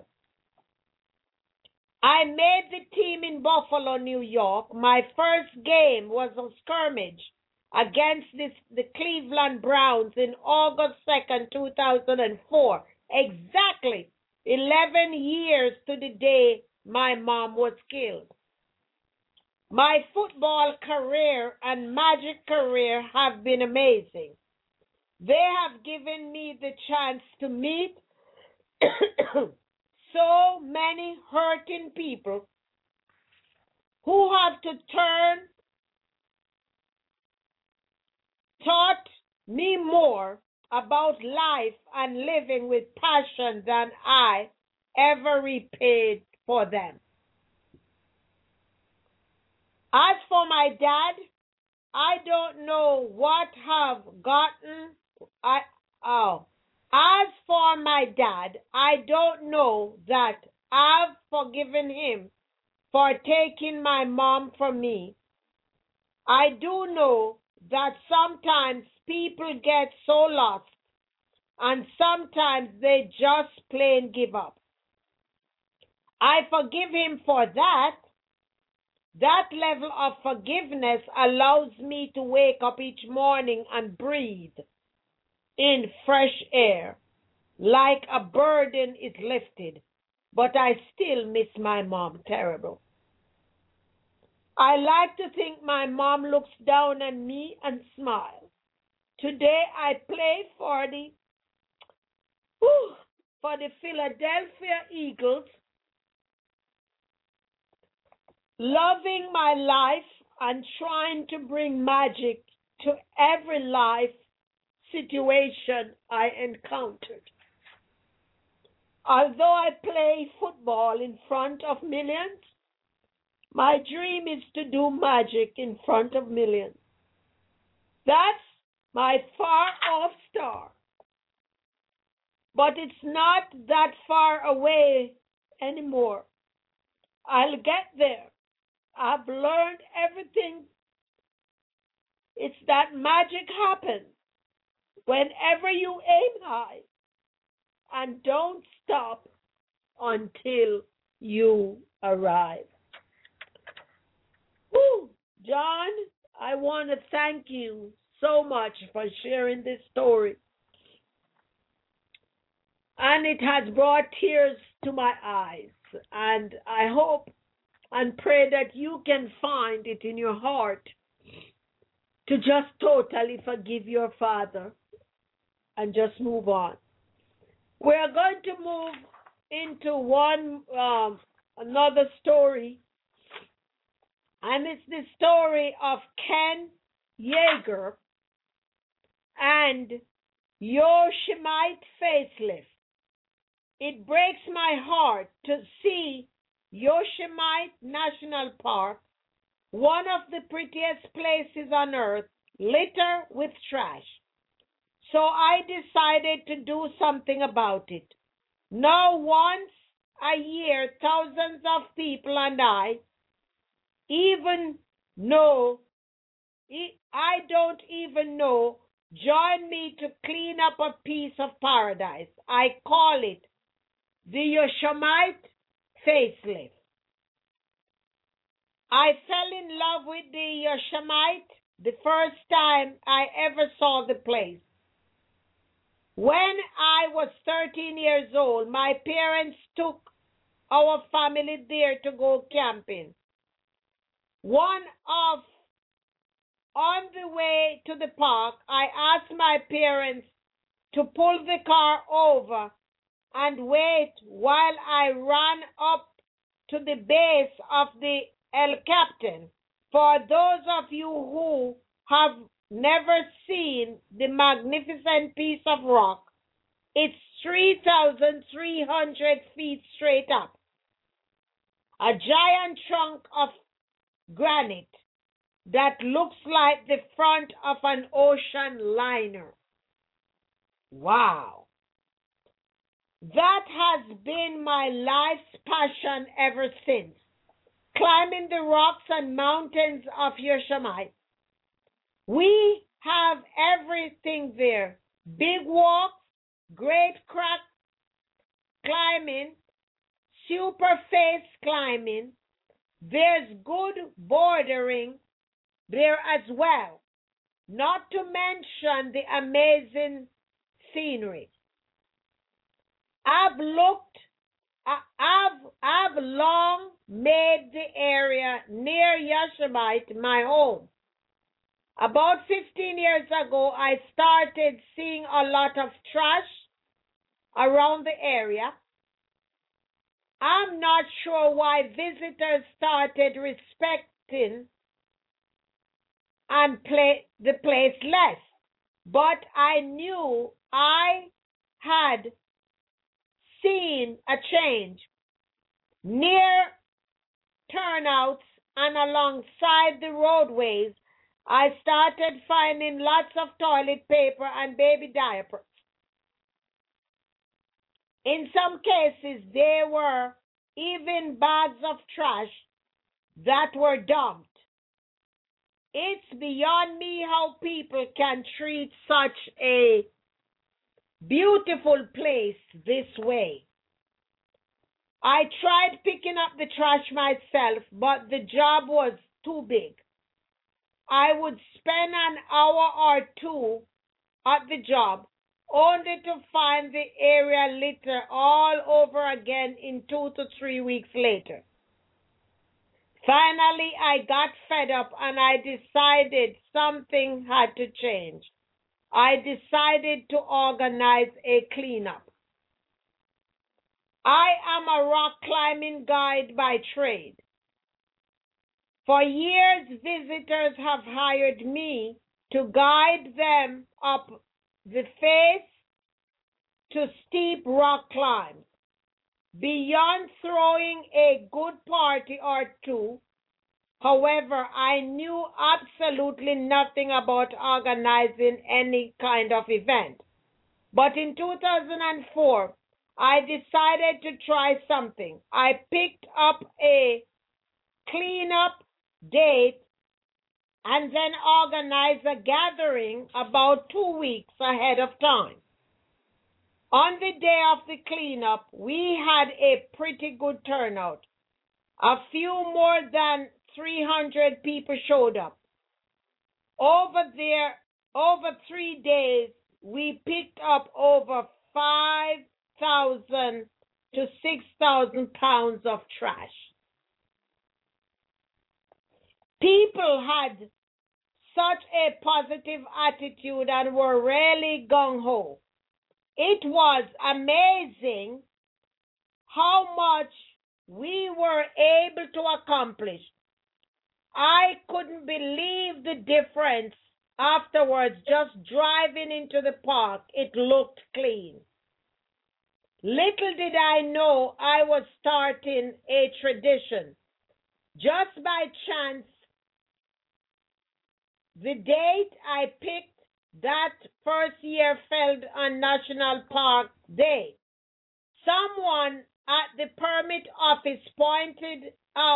I made the team in Buffalo, New York. My first game was a scrimmage against the Cleveland Browns in August 2nd, 2004. Exactly 11 years to the day my mom was killed. My football career and magic career have been amazing. They have given me the chance to meet so many hurting people who have taught me more about life and living with passion than I ever repaid for them. As for my dad, I don't know what have gotten. As for my dad, I don't know that I've forgiven him for taking my mom from me. I do know that sometimes people get so lost and sometimes they just plain give up. I forgive him for that. That level of forgiveness allows me to wake up each morning and breathe in fresh air like a burden is lifted, but I still miss my mom terrible. I like to think my mom looks down on me and smiles. Today I play for the Philadelphia Eagles, loving my life and trying to bring magic to every life situation I encountered. Although I play football in front of millions, my dream is to do magic in front of millions. That's my far-off star. But it's not that far away anymore. I'll get there. I've learned everything. It's that magic happens whenever you aim high and don't stop until you arrive. Woo! John, I want to thank you so much for sharing this story. And it has brought tears to my eyes. And I hope and pray that you can find it in your heart to just totally forgive your father and just move on. We're going to move into another story. And it's the story of Ken Yeager and Yosemite facelift. It breaks my heart to see Yosemite National Park, one of the prettiest places on earth, litter with trash. So I decided to do something about it. Now once a year, thousands of people and I don't even know, join me to clean up a piece of paradise. I call it the Yosemite facelift. I fell in love with the Yosemite the first time I ever saw the place. When I was 13 years old, my parents took our family there to go camping. On the way to the park, I asked my parents to pull the car over and wait while I ran up to the base of the El Capitan. For those of you who have never seen the magnificent piece of rock, it's 3,300 feet straight up. A giant chunk of granite that looks like the front of an ocean liner. Wow. That has been my life's passion ever since. Climbing the rocks and mountains of Yosemite. We have everything there. Big walks, great crack climbing, super face climbing. There's good bouldering there as well. Not to mention the amazing scenery. I've long made the area near Yosemite my home. About 15 years ago, I started seeing a lot of trash around the area. I'm not sure why visitors started respecting and the place less, but I knew I had seen a change. Near turnouts and alongside the roadways, I started finding lots of toilet paper and baby diapers. In some cases, there were even bags of trash that were dumped. It's beyond me how people can treat such a beautiful place this way. I tried picking up the trash myself, but the job was too big. I would spend an hour or two at the job, only to find the area litter all over again in 2 to 3 weeks later. Finally, I got fed up and I decided something had to change. I decided to organize a cleanup. I am a rock climbing guide by trade. For years, visitors have hired me to guide them up the face to steep rock climbs. Beyond throwing a good party or two, however, I knew absolutely nothing about organizing any kind of event. But in 2004, I decided to try something. I picked up a cleanup date and then organized a gathering about 2 weeks ahead of time. On the day of the cleanup, we had a pretty good turnout. A few more than 300 people showed up. Over 3 days, we picked up over 5,000 to 6,000 pounds of trash. People had such a positive attitude and were really gung-ho. It was amazing how much we were able to accomplish. I couldn't believe the difference afterwards just driving into the park. It looked clean. Little did I know I was starting a tradition. Just by chance, the date I picked that first year fell on National Park Day. Someone at the permit office pointed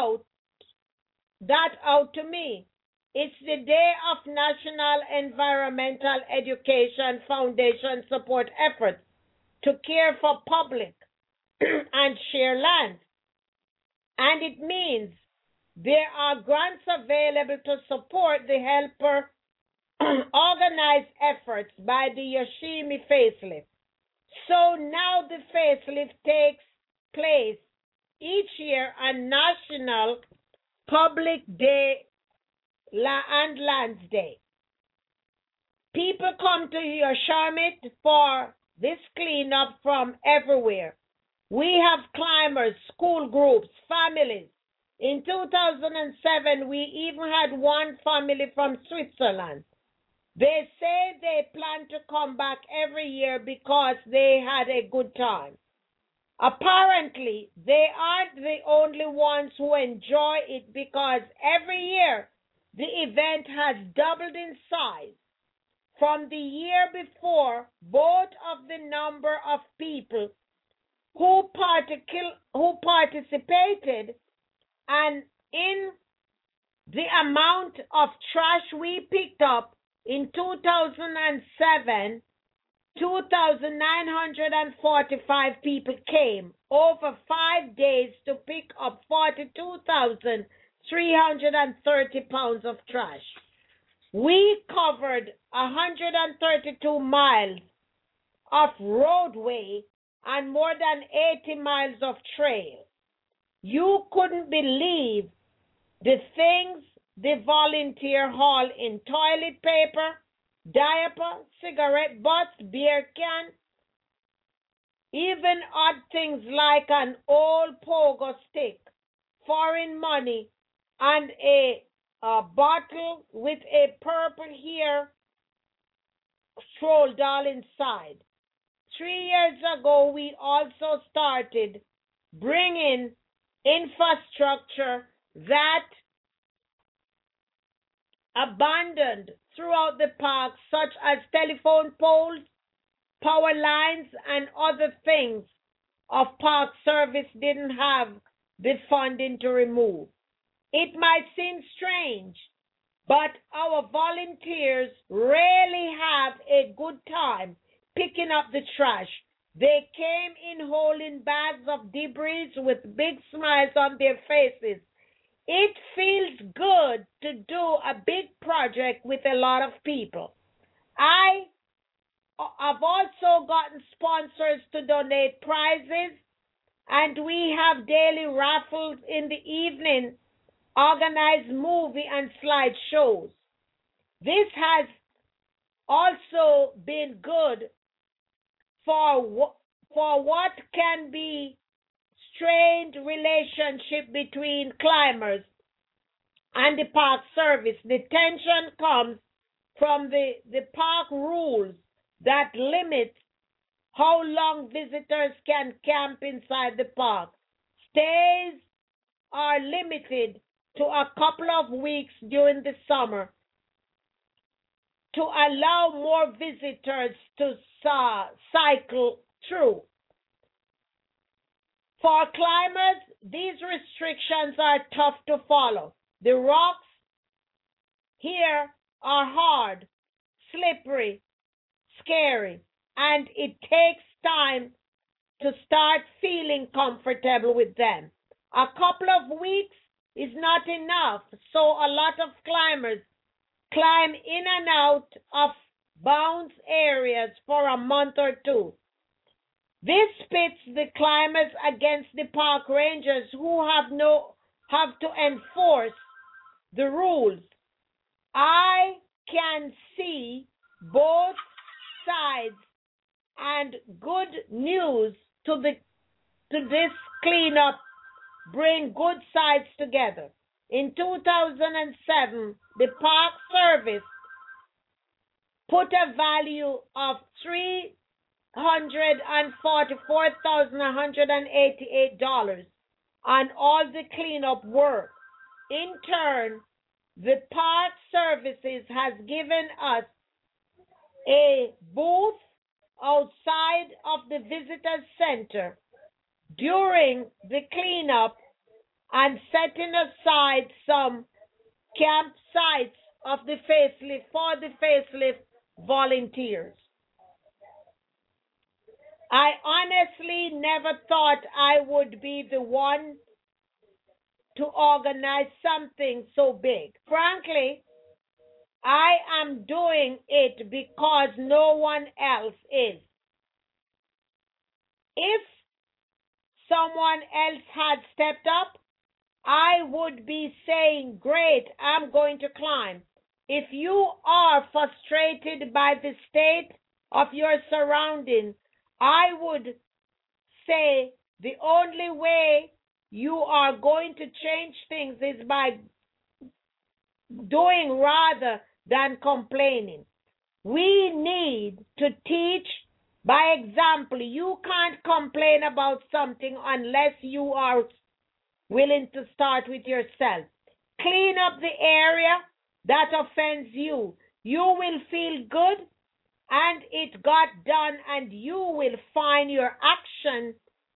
that out to me. It's the day of National Environmental Education Foundation support efforts to care for public and share land. And it means there are grants available to support the helper organized efforts by the Yoshimi facelift. So now the facelift takes place each year on National Public Day and Lands Day. People come to Yoshimi for this cleanup from everywhere. We have climbers, school groups, families. In 2007, we even had one family from Switzerland. They say they plan to come back every year because they had a good time. Apparently, they aren't the only ones who enjoy it because every year the event has doubled in size. From the year before, both of the number of people who participated and in the amount of trash we picked up. In 2007, 2,945 people came over 5 days to pick up 42,330 pounds of trash. We covered 132 miles of roadway and more than 80 miles of trail. You couldn't believe the things the volunteer haul in: toilet paper, diaper, cigarette butts, beer can, even odd things like an old pogo stick, foreign money, and a bottle with a purple hair troll doll inside. 3 years ago, we also started bringing infrastructure that abandoned throughout the park, such as telephone poles, power lines, and other things of park service didn't have the funding to remove. It might seem strange, but our volunteers really have a good time picking up the trash. They came in holding bags of debris with big smiles on their faces. It feels good to do a big project with a lot of people. I I've also gotten sponsors to donate prizes, and we have daily raffles in the evening, organized movie and slide shows. This has also been good for what can be strained relationship between climbers and the park service. The tension comes from the park rules that limit how long visitors can camp inside the park. Stays are limited to a couple of weeks during the summer to allow more visitors to cycle through. For climbers, these restrictions are tough to follow. The rocks here are hard, slippery, scary, and it takes time to start feeling comfortable with them. A couple of weeks is not enough, so a lot of climbers climb in and out of bounce areas for a month or two. This pits the climbers against the park rangers who have to enforce the rules. I can see both sides, and good news to this cleanup bring good sides together. In 2007, the Park Service put a value of $344,188 on all the cleanup work. In turn, the Park Services has given us a booth outside of the visitor center during the cleanup and setting aside some campsites of the facelift for the facelift volunteers. I honestly never thought I would be the one to organize something so big. Frankly, I am doing it because no one else is. If someone else had stepped up, I would be saying, great, I'm going to climb. If you are frustrated by the state of your surroundings, I would say the only way you are going to change things is by doing rather than complaining. We need to teach by example. You can't complain about something unless you are willing to start with yourself. Clean up the area that offends you. You will feel good and it got done, and you will find your action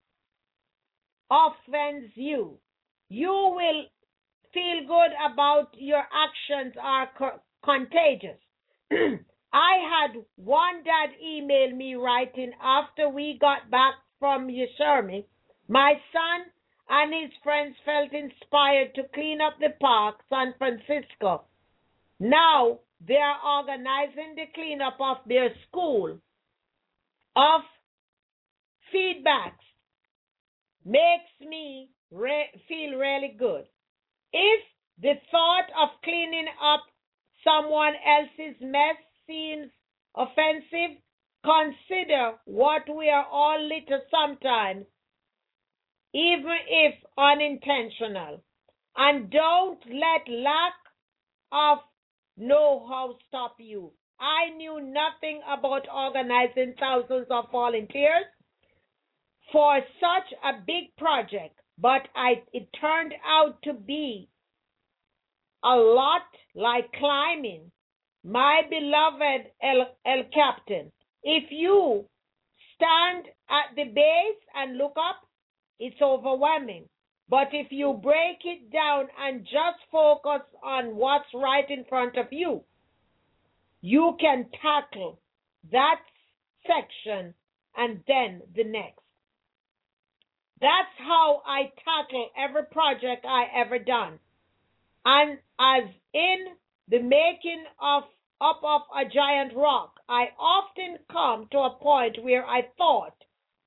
offends you. You will feel good about your actions are contagious. I had one dad email me writing after we got back from Yosemite. My son and his friends felt inspired to clean up the park, San Francisco. Now they are organizing the cleanup of their school. Of feedbacks makes me feel really good. If the thought of cleaning up someone else's mess seems offensive, consider what we are all little sometimes, even if unintentional. And don't let lack of know-how stop you. I knew nothing about organizing thousands of volunteers for such a big project, but it turned out to be a lot like climbing. My beloved El Captain, if you stand at the base and look up, it's overwhelming. But if you break it down and just focus on what's right in front of you, you can tackle that section and then the next. That's how I tackle every project I ever done. And as in the making of a giant rock, I often come to a point where I thought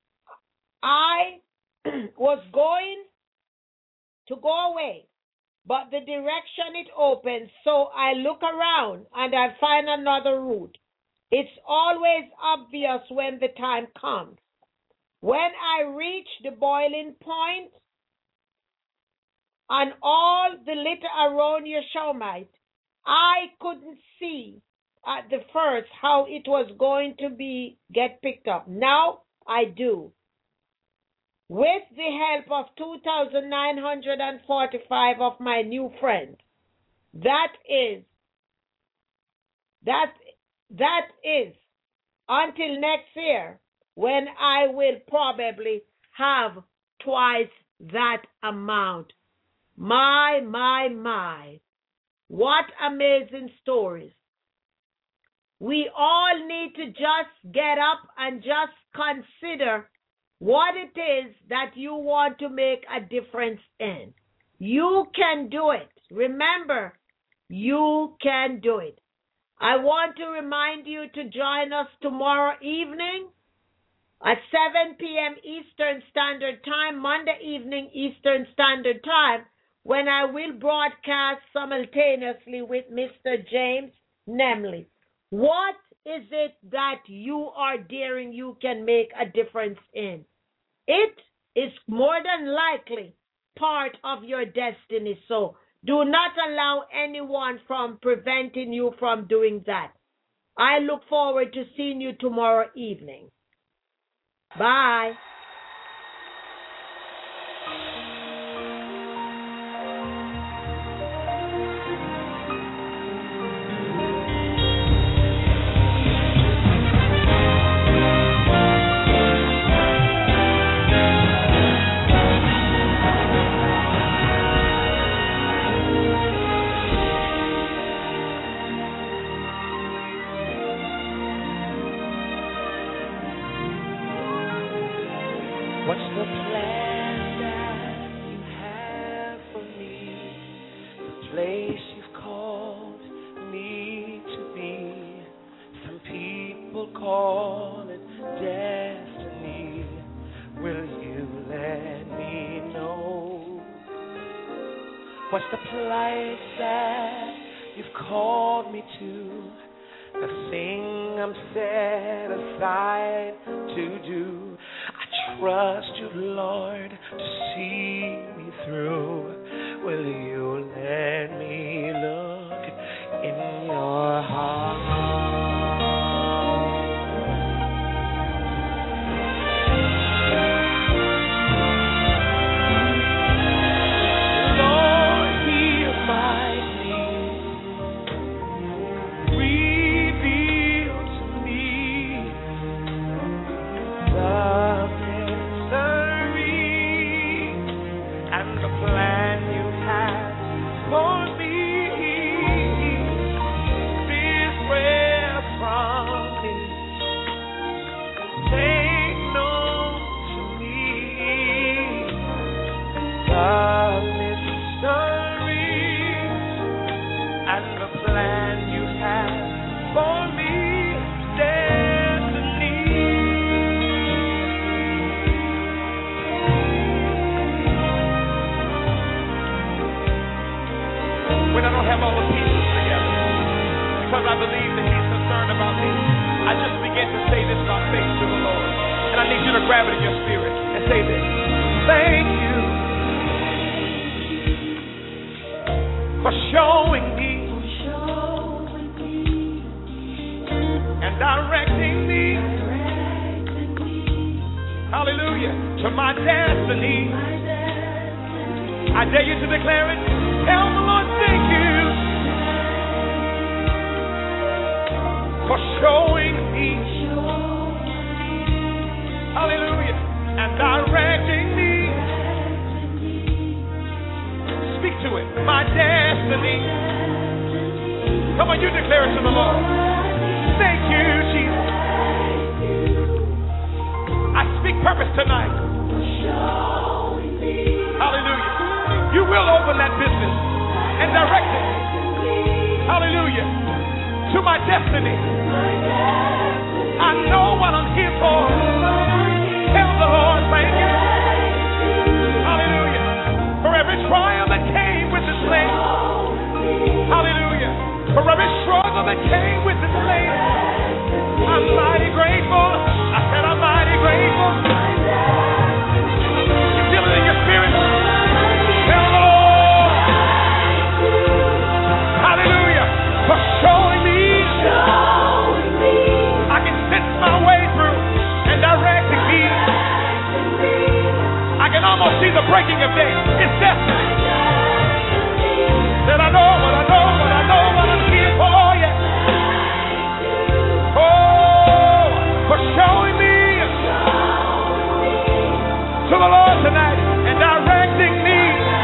I was going to go away, but the direction it opens, so I look around and I find another route. It's always obvious when the time comes. When I reach the boiling point, and all the litter around your showmite, I couldn't see at the first how it was going to get picked up. Now I do. With the help of 2,945 of my new friends. That is until next year, when I will probably have twice that amount. My. What amazing stories. We all need to just get up and just consider what it is that you want to make a difference in. You can do it. Remember, you can do it. I want to remind you to join us tomorrow evening at 7 p.m. Eastern Standard Time, Monday evening Eastern Standard Time, when I will broadcast simultaneously with Mr. James Nemley. What is it that you are daring you can make a difference in? It is more than likely part of your destiny. So do not allow anyone from preventing you from doing that. I look forward to seeing you tomorrow evening. Bye. What's the plan that you have for me? The place you've called me to be. Some people call it destiny. Will you let me know? What's the place that you've called me to? The thing I'm set aside to do. Trust you, Lord, to see me through. Will you let me look in your heart? Lord, hear my plea. Reveal to me the plan you have for me. This prayer from me, make known to me the mysteries and the plan you have for me. When I don't have all the pieces together, because I believe that He's concerned about me, I just begin to say this by faith to the Lord. And I need you to grab it in your spirit and say this. Thank you for showing me and directing me, hallelujah, to my destiny. I dare you to declare it. Tell the Lord, thank you for showing me, hallelujah, and directing me. Speak to it, my destiny. Come on, you declare it to the Lord. Thank you, Jesus. I speak purpose tonight. Hallelujah. You will open that business and direct it. Hallelujah. to my destiny. I know what I'm here for. Tell the Lord, thank you. Hallelujah. For every trial that came with this land. Hallelujah. For every struggle that came with this land. I'm mighty grateful. I said I'm mighty grateful. You feel it in your spirit? Tell the Lord. Hallelujah. For showing me. I can sense my way through and directing me. I can almost see the breaking of day. It's destiny. That I know what I know, what I know, what I'm here for, yeah. Oh, for showing me to the Lord tonight and directing me.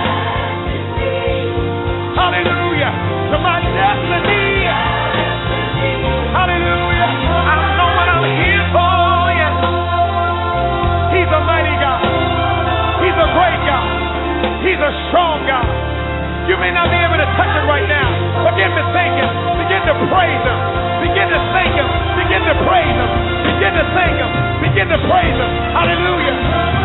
Hallelujah. To my destiny. Hallelujah. I know what I'm here for, yeah. He's a mighty God. He's a great God. He's a strong God. You may not be able to touch it right now. Begin to thank Him. Begin to praise Him. Begin to thank Him. Begin to praise Him. Begin to thank Him. Begin to praise Him. Hallelujah.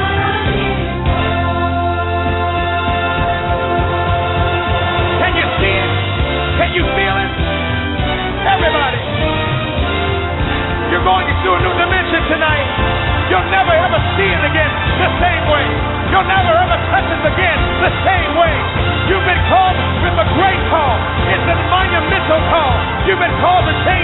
Can you see it? Can you feel it? Everybody. You're going into a new dimension tonight. You'll never ever see it again the same way. You'll never ever touch it again the same way. You've been called with a great call. It's a monumental call. You've been called to change